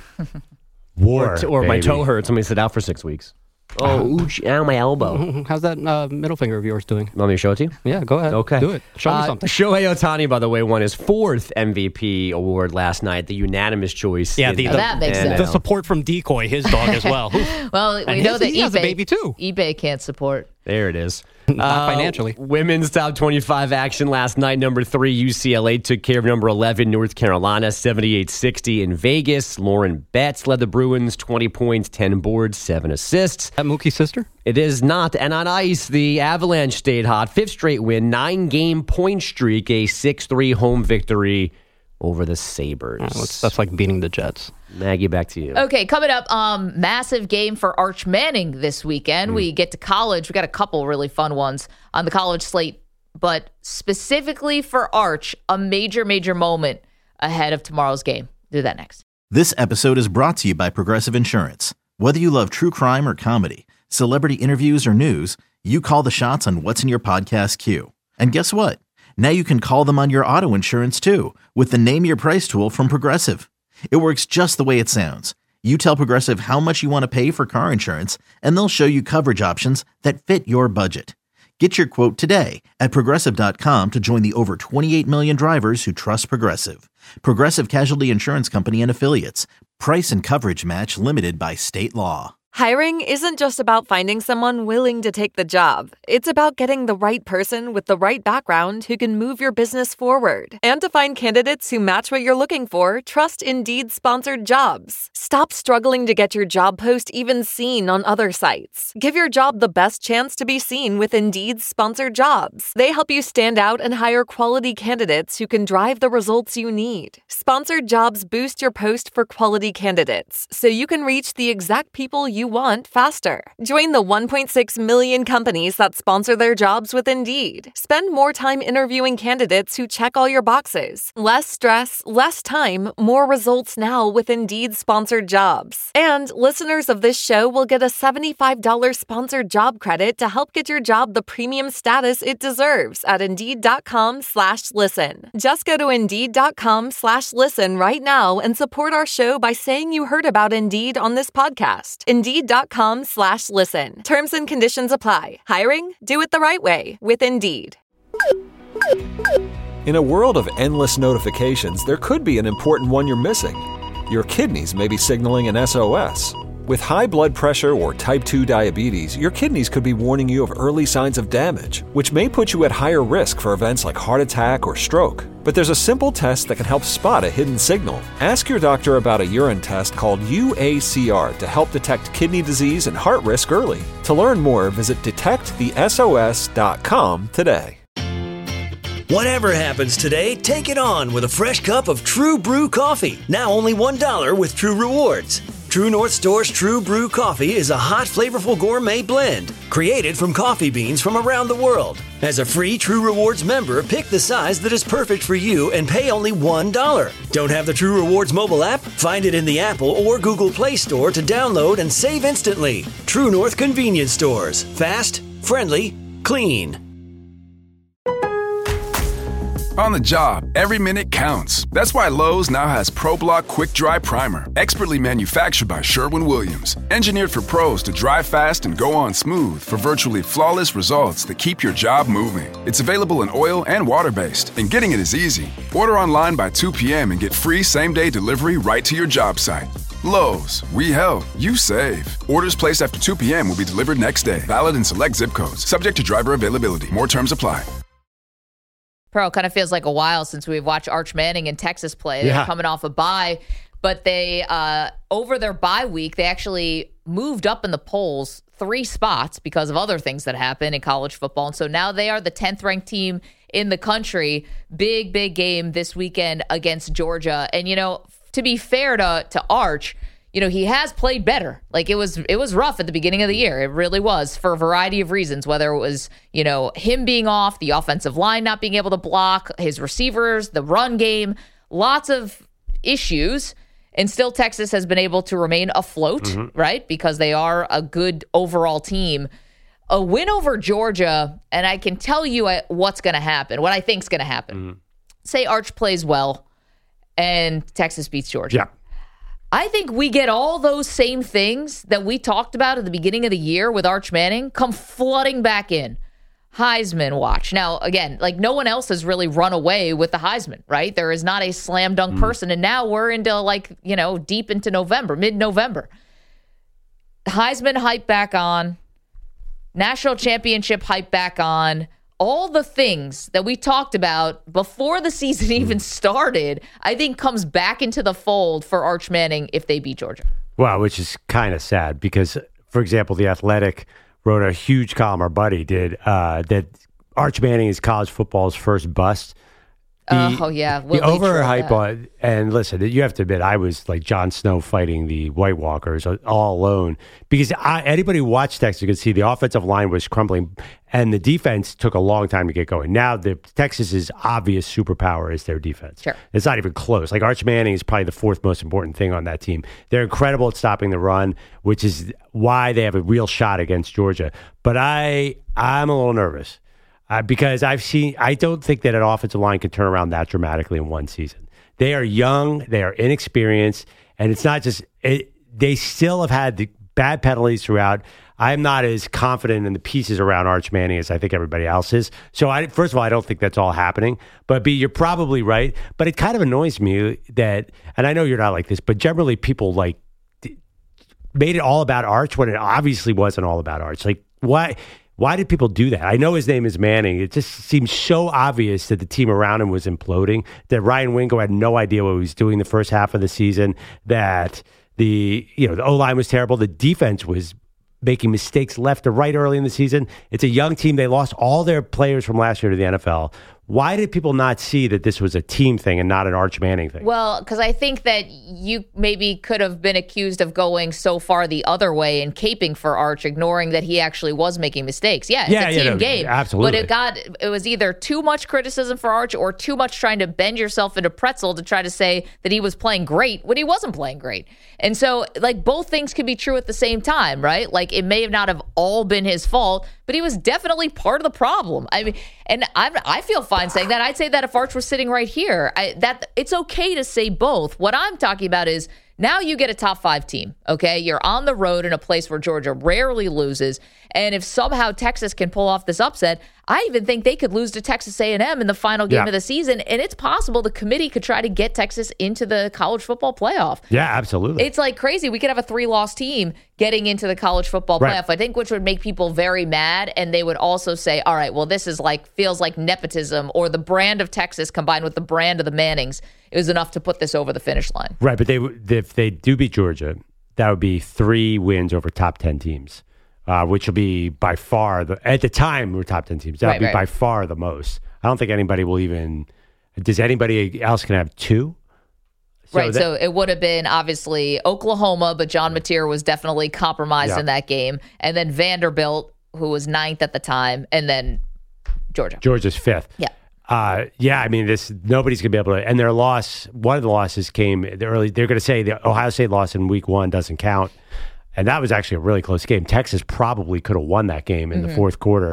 War. Or, or my baby. toe hurts. Somebody sit out for six weeks. Oh, ooch, ow, my elbow. How's that uh, middle finger of yours doing? Want me to show it to you? Yeah, go ahead. Okay. Do it. Show me Uh, something. Shohei Ohtani, by the way, won his fourth M V P award last night, the unanimous choice. Yeah, in the, Oh, that makes N L. sense. The support from Decoy, his dog as well. Well, we And know his- that he has eBay, a baby, too. eBay can't support. There it is. Not financially. Women's top twenty-five action last night. Number three, U C L A took care of number eleven, North Carolina, seventy-eight sixty in Vegas. Lauren Betts led the Bruins, twenty points, ten boards, seven assists. That Mookie's sister? It is not. And on ice, the Avalanche stayed hot. Fifth straight win, nine-game point streak, a six three home victory over the Sabres. Oh, that's, that's like beating the Jets. Maggie, back to you. Okay, coming up, um, massive game for Arch Manning this weekend. Mm. We get to college. We got a couple really fun ones on the college slate, but specifically for Arch, a major, major moment ahead of tomorrow's game. Do that next. This episode is brought to you by Progressive Insurance. Whether you love true crime or comedy, celebrity interviews or news, you call the shots on what's in your podcast queue. And guess what? Now you can call them on your auto insurance too with the Name Your Price tool from Progressive. It works just the way it sounds. You tell Progressive how much you want to pay for car insurance, and they'll show you coverage options that fit your budget. Get your quote today at Progressive dot com to join the over twenty-eight million drivers who trust Progressive. Progressive Casualty Insurance Company and Affiliates. Price and coverage match limited by state law. Hiring isn't just about finding someone willing to take the job. It's about getting the right person with the right background who can move your business forward. And to find candidates who match what you're looking for, trust Indeed sponsored jobs. Stop struggling to get your job post even seen on other sites. Give your job the best chance to be seen with Indeed sponsored jobs. They help you stand out and hire quality candidates who can drive the results you need. Sponsored jobs boost your post for quality candidates, so you can reach the exact people you want faster. Join the one point six million companies that sponsor their jobs with Indeed. Spend more time interviewing candidates who check all your boxes. Less stress, less time, more results now with Indeed sponsored jobs. And listeners of this show will get a seventy-five dollars sponsored job credit to help get your job the premium status it deserves at Indeed.com slash listen. Just go to Indeed.com slash listen right now and support our show by saying you heard about Indeed on this podcast. Indeed.com slash listen. Terms and conditions apply. Hiring? Do it the right way with Indeed. In a world of endless notifications, there could be an important one you're missing. Your kidneys may be signaling an S O S. With high blood pressure or type two diabetes, your kidneys could be warning you of early signs of damage, which may put you at higher risk for events like heart attack or stroke. But there's a simple test that can help spot a hidden signal. Ask your doctor about a urine test called U A C R to help detect kidney disease and heart risk early. To learn more, visit detect the S O S dot com today. Whatever happens today, take it on with a fresh cup of True Brew coffee. Now only one dollar with True Rewards. True North Store's True Brew Coffee is a hot, flavorful gourmet blend created from coffee beans from around the world. As a free True Rewards member, pick the size that is perfect for you and pay only one dollar. Don't have the True Rewards mobile app? Find it in the Apple or Google Play Store to download and save instantly. True North Convenience Stores. Fast, friendly, clean. On the job, every minute counts. That's why Lowe's now has ProBlock Quick Dry Primer, expertly manufactured by Sherwin-Williams. Engineered for pros to dry fast and go on smooth for virtually flawless results that keep your job moving. It's available in oil and water-based, and getting it is easy. Order online by two p.m. and get free same-day delivery right to your job site. Lowe's, we help, you save. Orders placed after two p.m. will be delivered next day. Valid in select zip codes. Subject to driver availability. More terms apply. Pro, kind of feels like a while since we've watched Arch Manning in Texas play. They're Yeah. coming off a bye, but they, uh, over their bye week, they actually moved up in the polls three spots because of other things that happen in college football. And so now they are the tenth ranked team in the country. Big, big game this weekend against Georgia. And, you know, to be fair to, to Arch, you know, he has played better. Like it was, it was rough at the beginning of the year. It really was for a variety of reasons, whether it was, you know, him being off, the offensive line not being able to block, his receivers, the run game, lots of issues. And still Texas has been able to remain afloat, mm-hmm. right? Because they are a good overall team. A win over Georgia, and I can tell you what's going to happen, what I think is going to happen. Mm-hmm. Say Arch plays well and Texas beats Georgia. Yeah. I think we get all those same things that we talked about at the beginning of the year with Arch Manning come flooding back in. Heisman watch. Now, again, like no one else has really run away with the Heisman, right? There is not a slam dunk mm. person. And now we're into like, you know, deep into November, mid-November. Heisman hype back on. National championship hype back on. All the things that we talked about before the season even started, I think comes back into the fold for Arch Manning if they beat Georgia. Wow, which is kind of sad because, for example, The Athletic wrote a huge column, our buddy did, uh, that Arch Manning is college football's first bust. The, oh, yeah. The overhype on, and listen, you have to admit, I was like Jon Snow fighting the White Walkers all alone because I, anybody who watched Texas could see the offensive line was crumbling and the defense took a long time to get going. Now, the Texas's obvious superpower is their defense. Sure. It's not even close. Like Arch Manning is probably the fourth most important thing on that team. They're incredible at stopping the run, which is why they have a real shot against Georgia. But I, I'm a little nervous. Uh, because I've seen, I don't think that an offensive line can turn around that dramatically in one season. They are young, they are inexperienced, and it's not just, it, they still have had the bad penalties throughout. I'm not as confident in the pieces around Arch Manning as I think everybody else is. So, I, first of all, I don't think that's all happening. But B, you're probably right. But it kind of annoys me that, and I know you're not like this, but generally people like made it all about Arch when it obviously wasn't all about Arch. Like, why? Why did people do that? I know his name is Manning. It just seems so obvious that the team around him was imploding, that Ryan Wingo had no idea what he was doing the first half of the season, that the, you know, the O-line was terrible. The defense was making mistakes left or right early in the season. It's a young team. They lost all their players from last year to the N F L. Why did people not see that this was a team thing and not an Arch Manning thing? Well, because I think that you maybe could have been accused of going so far the other way and caping for Arch, ignoring that he actually was making mistakes. Yeah, it's yeah, a yeah, team no, game. Absolutely. But it got it was either too much criticism for Arch or too much trying to bend yourself into pretzel to try to say that he was playing great when he wasn't playing great. And so, like, both things can be true at the same time, right? Like, it may have not have all been his fault, but he was definitely part of the problem. I mean, and I I feel fine saying that. I'd say that if Arch was sitting right here, I, that it's okay to say both. What I'm talking about is now you get a top five team, okay? You're on the road in a place where Georgia rarely loses. And if somehow Texas can pull off this upset, I even think they could lose to Texas A and M in the final game yeah. of the season. And it's possible the committee could try to get Texas into the college football playoff. Yeah, absolutely. It's like crazy. We could have a three-loss team getting into the college football right. playoff, I think, which would make people very mad. And they would also say, all right, well, this is like feels like nepotism, or the brand of Texas combined with the brand of the Mannings is enough to put this over the finish line. Right, but they if they do beat Georgia, that would be three wins over top ten teams. Uh, which will be by far, the, at the time, we're top ten teams. That would right, be right. by far the most. I don't think anybody will even, does anybody else can have two? So right, that, so it would have been obviously Oklahoma, but John Mateer was definitely compromised yeah. in that game. And then Vanderbilt, who was ninth at the time, and then Georgia. Georgia's fifth. Yeah. Uh, yeah, I mean, this nobody's going to be able to, and their loss, one of the losses came the early, they're going to say the Ohio State loss in week one doesn't count. And that was actually a really close game. Texas probably could have won that game in mm-hmm. the fourth quarter.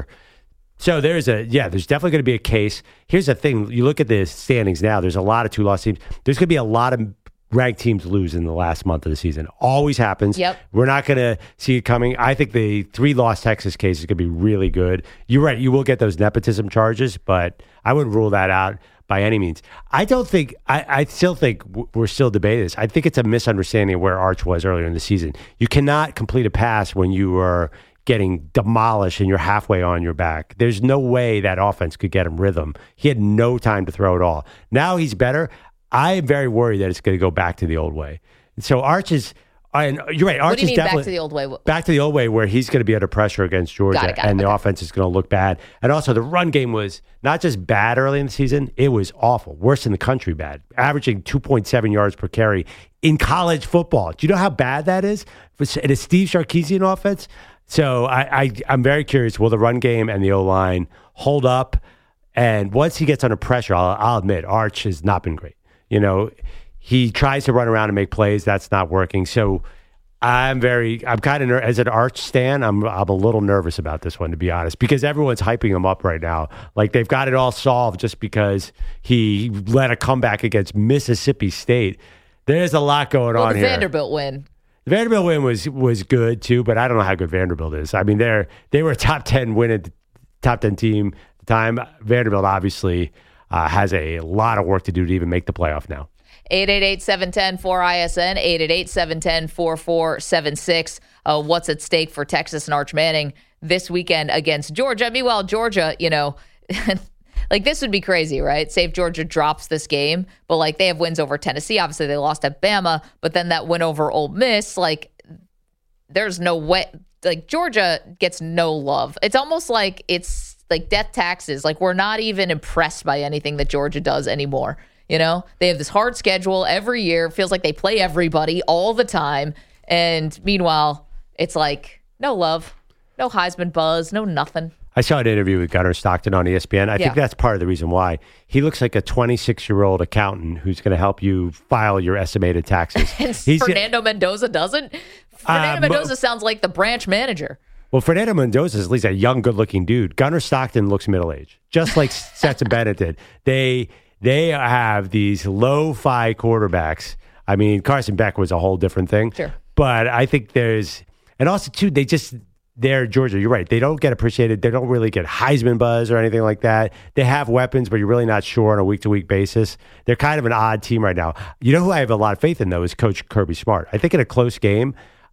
So there's a, yeah, there's definitely going to be a case. Here's the thing. You look at the standings now, there's a lot of two-loss teams. There's going to be a lot of ranked teams lose in the last month of the season. Always happens. Yep. We're not going to see it coming. I think the three-loss Texas case is going to be really good. You're right. You will get those nepotism charges, but I wouldn't rule that out by any means. I don't think, I, I still think we're still debating this. I think it's a misunderstanding of where Arch was earlier in the season. You cannot complete a pass when you are getting demolished and you're halfway on your back. There's no way that offense could get him rhythm. He had no time to throw at all. Now he's better. I am very worried that it's going to go back to the old way. And so Arch is, And you're right. Arch what do you is mean definitely back to the old way? Back to the old way, where he's going to be under pressure against Georgia, Got it, got it, and the okay. offense is going to look bad. And also, the run game was not just bad early in the season; it was awful, worse in the country. Bad, averaging two point seven yards per carry in college football. Do you know how bad that is? In a Steve Sarkisian offense. So I, I, I'm very curious. Will the run game and the O line hold up? And once he gets under pressure, I'll, I'll admit Arch has not been great. You know, he tries to run around and make plays. That's not working. So I'm very, I'm kind of, ner- as an Arch stan, I'm, I'm a little nervous about this one, to be honest, because everyone's hyping him up right now. Like they've got it all solved just because he led a comeback against Mississippi State. There's a lot going well, on the here. Vanderbilt win. The Vanderbilt win was was good too, but I don't know how good Vanderbilt is. I mean, they're they were a top ten winning, top ten team at the time. Vanderbilt obviously uh, has a lot of work to do to even make the playoff now. eight eight eight, seven one zero, four I S N, eight eight eight, seven one zero, four four seven six. Uh, what's at stake for Texas and Arch Manning this weekend against Georgia? Meanwhile, Georgia, you know, like this would be crazy, right? Say if Georgia drops this game, but like they have wins over Tennessee. Obviously, they lost at Bama, but then that win over Ole Miss, like there's no way. Like Georgia gets no love. It's almost like it's like death taxes. Like we're not even impressed by anything that Georgia does anymore. You know, they have this hard schedule every year. It feels like they play everybody all the time. And meanwhile, it's like no love, no Heisman buzz, no nothing. I saw an interview with Gunnar Stockton on E S P N. I Yeah. think that's part of the reason why. He looks like a twenty-six-year-old accountant who's going to help you file your estimated taxes. And He's- Fernando Mendoza doesn't. Fernando Uh, Mendoza mo- sounds like the branch manager. Well, Fernando Mendoza is at least a young, good-looking dude. Gunnar Stockton looks middle-aged, just like Stetson Bennett did. They they have these low-fi quarterbacks. I mean, Carson Beck was a whole different thing. Sure. But I think there's, and also too, they just. They're Georgia. You're right. They don't get appreciated. They don't really get Heisman buzz or anything like that. They have weapons, but you're really not sure on a week-to-week basis. They're kind of an odd team right now. You know who I have a lot of faith in, though, is Coach Kirby Smart. I think in a close game,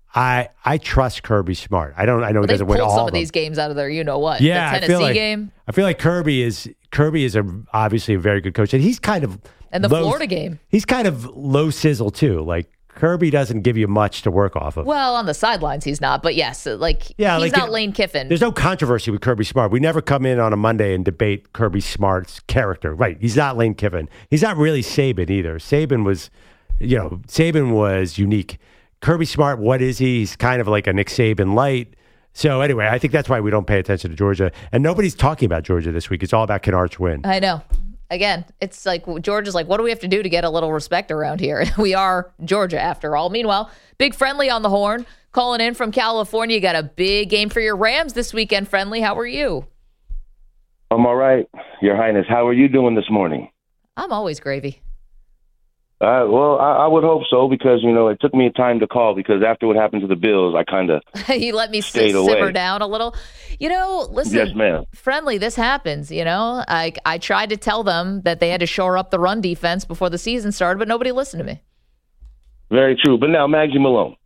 I I trust Kirby Smart. I don't. I know Well, he they doesn't pulled win all some of of them. these games out of there. You know what? Yeah, the I feel Tennessee like game I feel like Kirby is Kirby is a obviously a very good coach, and he's kind of and the low, Florida game. He's kind of low sizzle too. Like Kirby doesn't give you much to work off of. Well, on the sidelines, he's not. But yes, like Yeah, he's like not it- Lane Kiffin. There's no controversy with Kirby Smart. We never come in on a Monday and debate Kirby Smart's character. Right. He's not Lane Kiffin. He's not really Saban either. Saban was, you know, Saban was unique. Kirby Smart, what is he? He's kind of like a Nick Saban light. So anyway, I think that's why we don't pay attention to Georgia. And nobody's talking about Georgia this week. It's all about can Arch win. I know. Again, it's like Georgia's like, what do we have to do to get a little respect around here? We are Georgia after all. Meanwhile, Big Friendly on the horn, calling in from California. You got a big game for your Rams this weekend, Friendly. How are you? I'm all right, Your Highness. How are you doing this morning? I'm always gravy. Uh, well, I, I would hope so because, you know, it took me time to call because after what happened to the Bills, I kind of You let me s- Stayed simmer away. down a little. You know, listen, Yes, ma'am. Friendly, this happens, you know. I, I tried to tell them that they had to shore up the run defense before the season started, but nobody listened to me. Very true. But now, Maggie Malone,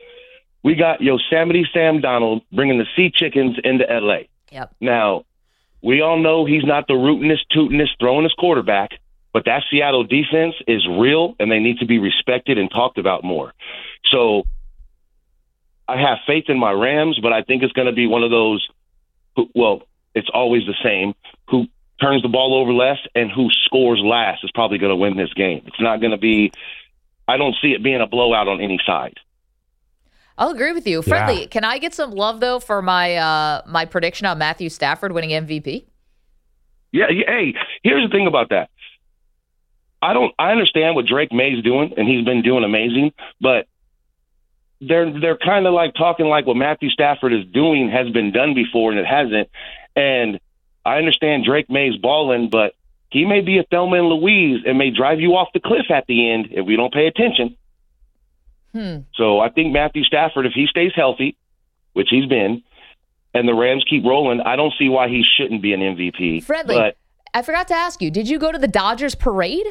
we got Yosemite Sam Donald bringing the Sea Chickens into L A. Yep. Now, we all know he's not the rootinest, tootinest, throwingest quarterback, but that Seattle defense is real, and they need to be respected and talked about more. So I have faith in my Rams, but I think it's going to be one of those, who, well, it's always the same, who turns the ball over less and who scores last is probably going to win this game. It's not going to be – I don't see it being a blowout on any side. I'll agree with you. Friendly, can I get some love, though, for my uh, my prediction on Matthew Stafford winning M V P? Yeah, yeah, hey, here's the thing about that. I don't. I understand what Drake May's doing, and he's been doing amazing. But they're they're kind of like talking like what Matthew Stafford is doing has been done before, and it hasn't. And I understand Drake May's balling, but he may be a Thelma and Louise and may drive you off the cliff at the end if we don't pay attention. Hmm. So I think Matthew Stafford, if he stays healthy, which he's been, and the Rams keep rolling, I don't see why he shouldn't be an M V P. Friendly, But I forgot to ask you, did you go to the Dodgers parade?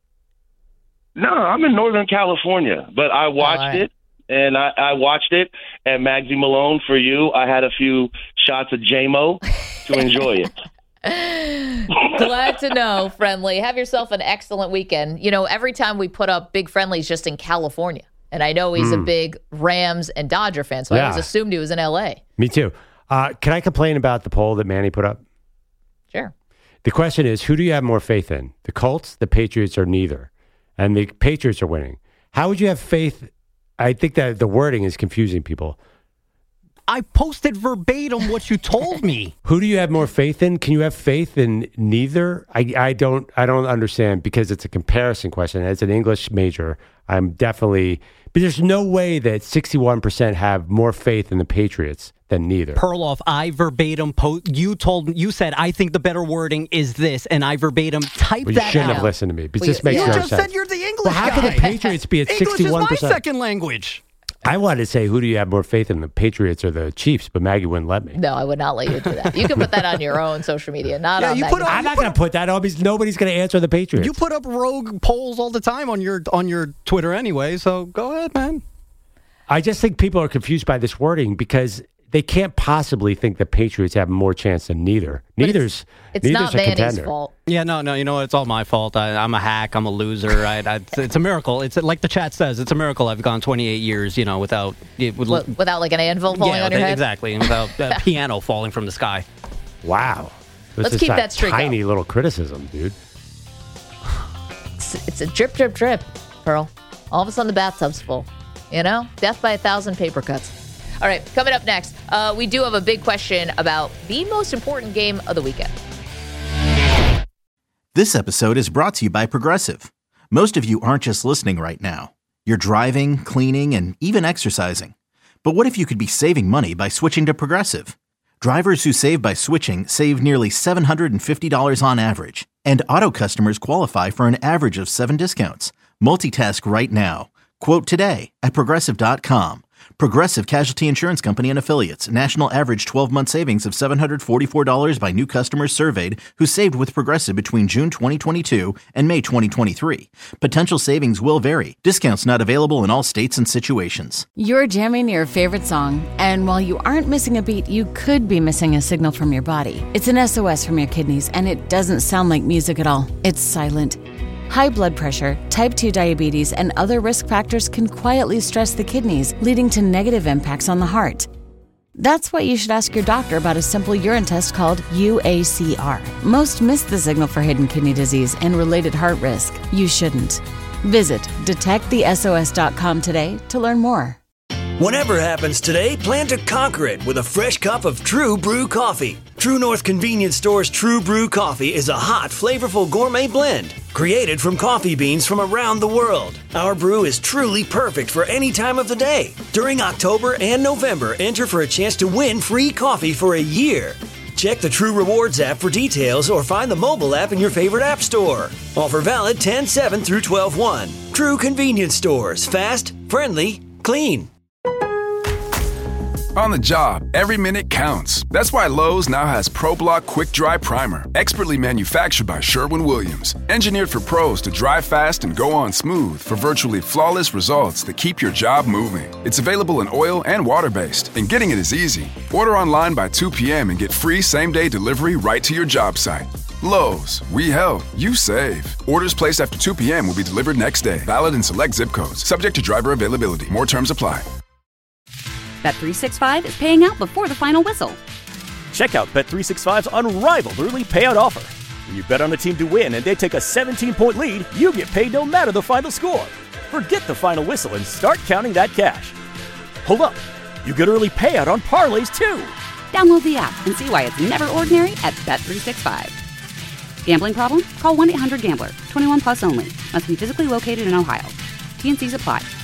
no, I'm in Northern California, but I watched All right. it, and I, I watched it. And Maggie Malone, for you, I had a few shots of J-Mo to enjoy it. Glad to know, Friendly. Have yourself an excellent weekend. You know, every time we put up Big Friendlies just in California, And I know he's Mm. a big Rams and Dodger fan, so I Yeah. always assumed he was in L A. Me too. Uh, can I complain about the poll that Manny put up? Sure. The question is, who do you have more faith in? The Colts, the Patriots, or neither? And the Patriots are winning. How would you have faith? I think that the wording is confusing people. I posted verbatim what you told me. Who do you have more faith in? Can you have faith in neither? I, I don't I don't understand because it's a comparison question. As an English major, I'm definitely but there's no way that sixty-one percent have more faith in the Patriots than neither. Perloff, I verbatim post. You told you said I think the better wording is this, and I verbatim typed Well, you that shouldn't out. have listened to me because Well, this you- makes you no just sense. said you're the English well, how guy. could the Patriots be at English sixty-one is my percent? second language. I wanted to say, who do you have more faith in, the Patriots or the Chiefs? But Maggie wouldn't let me. No, I would not let you do that. You can put that on your own social media, not Yeah, on you that. put on- I'm not going to put that on because nobody's going to answer the Patriots. You put up rogue polls all the time on your on your Twitter anyway, so go ahead, man. I just think people are confused by this wording because they can't possibly think the Patriots have more chance than neither. Neither's It's neither's not a Manny's contender. fault. Yeah, no, no, you know, it's all my fault. I, I'm a hack. I'm a loser. I, I, it's, it's a miracle. It's like the chat says. It's a miracle. I've gone twenty-eight years, you know, without it, with, Wi- Without like an anvil falling yeah, on your head? exactly, and without a piano falling from the sky. Wow, this Let's is keep a that streak tiny up. little criticism, dude. It's, it's a drip, drip, drip, Pearl. All of a sudden the bathtub's full. You know? Death by a thousand paper cuts. All right, coming up next, uh, we do have a big question about the most important game of the weekend. This episode is brought to you by Progressive. Most of you aren't just listening right now. You're driving, cleaning, and even exercising. But what if you could be saving money by switching to Progressive? Drivers who save by switching save nearly seven hundred fifty dollars on average. And auto customers qualify for an average of seven discounts. Multitask right now. Quote today at Progressive dot com. Progressive Casualty Insurance Company and Affiliates. National average twelve-month savings of seven hundred forty-four dollars by new customers surveyed who saved with Progressive between June twenty twenty-two and May twenty twenty-three. Potential savings will vary. Discounts not available in all states and situations. You're jamming your favorite song, and while you aren't missing a beat, you could be missing a signal from your body. It's an S O S from your kidneys, and it doesn't sound like music at all. It's silent. High blood pressure, type two diabetes, and other risk factors can quietly stress the kidneys, leading to negative impacts on the heart. That's why you should ask your doctor about a simple urine test called U A C R. Most miss the signal for hidden kidney disease and related heart risk. You shouldn't. Visit detect the S O S dot com today to learn more. Whatever happens today, plan to conquer it with a fresh cup of True Brew coffee. True North Convenience Store's True Brew coffee is a hot, flavorful gourmet blend created from coffee beans from around the world. Our brew is truly perfect for any time of the day. During October and November, enter for a chance to win free coffee for a year. Check the True Rewards app for details or find the mobile app in your favorite app store. Offer valid ten seven through twelve one. True Convenience Stores. Fast, friendly, clean. On the job, every minute counts. That's why Lowe's now has ProBlock Quick Dry Primer, expertly manufactured by Sherwin-Williams. Engineered for pros to dry fast and go on smooth for virtually flawless results that keep your job moving. It's available in oil and water-based, and getting it is easy. Order online by two p.m. and get free same-day delivery right to your job site. Lowe's, we help, you save. Orders placed after two p.m. will be delivered next day. Valid in select zip codes. Subject to driver availability. More terms apply. Bet three sixty-five is paying out before the final whistle. Check out Bet three sixty-five's unrivaled early payout offer. When you bet on a team to win and they take a seventeen-point lead, you get paid no matter the final score. Forget the final whistle and start counting that cash. Hold up, you get early payout on parlays too. Download the app and see why it's never ordinary at Bet three sixty-five. Gambling problem? Call one eight hundred gambler. twenty-one plus only. Must be physically located in Ohio. T and C's apply.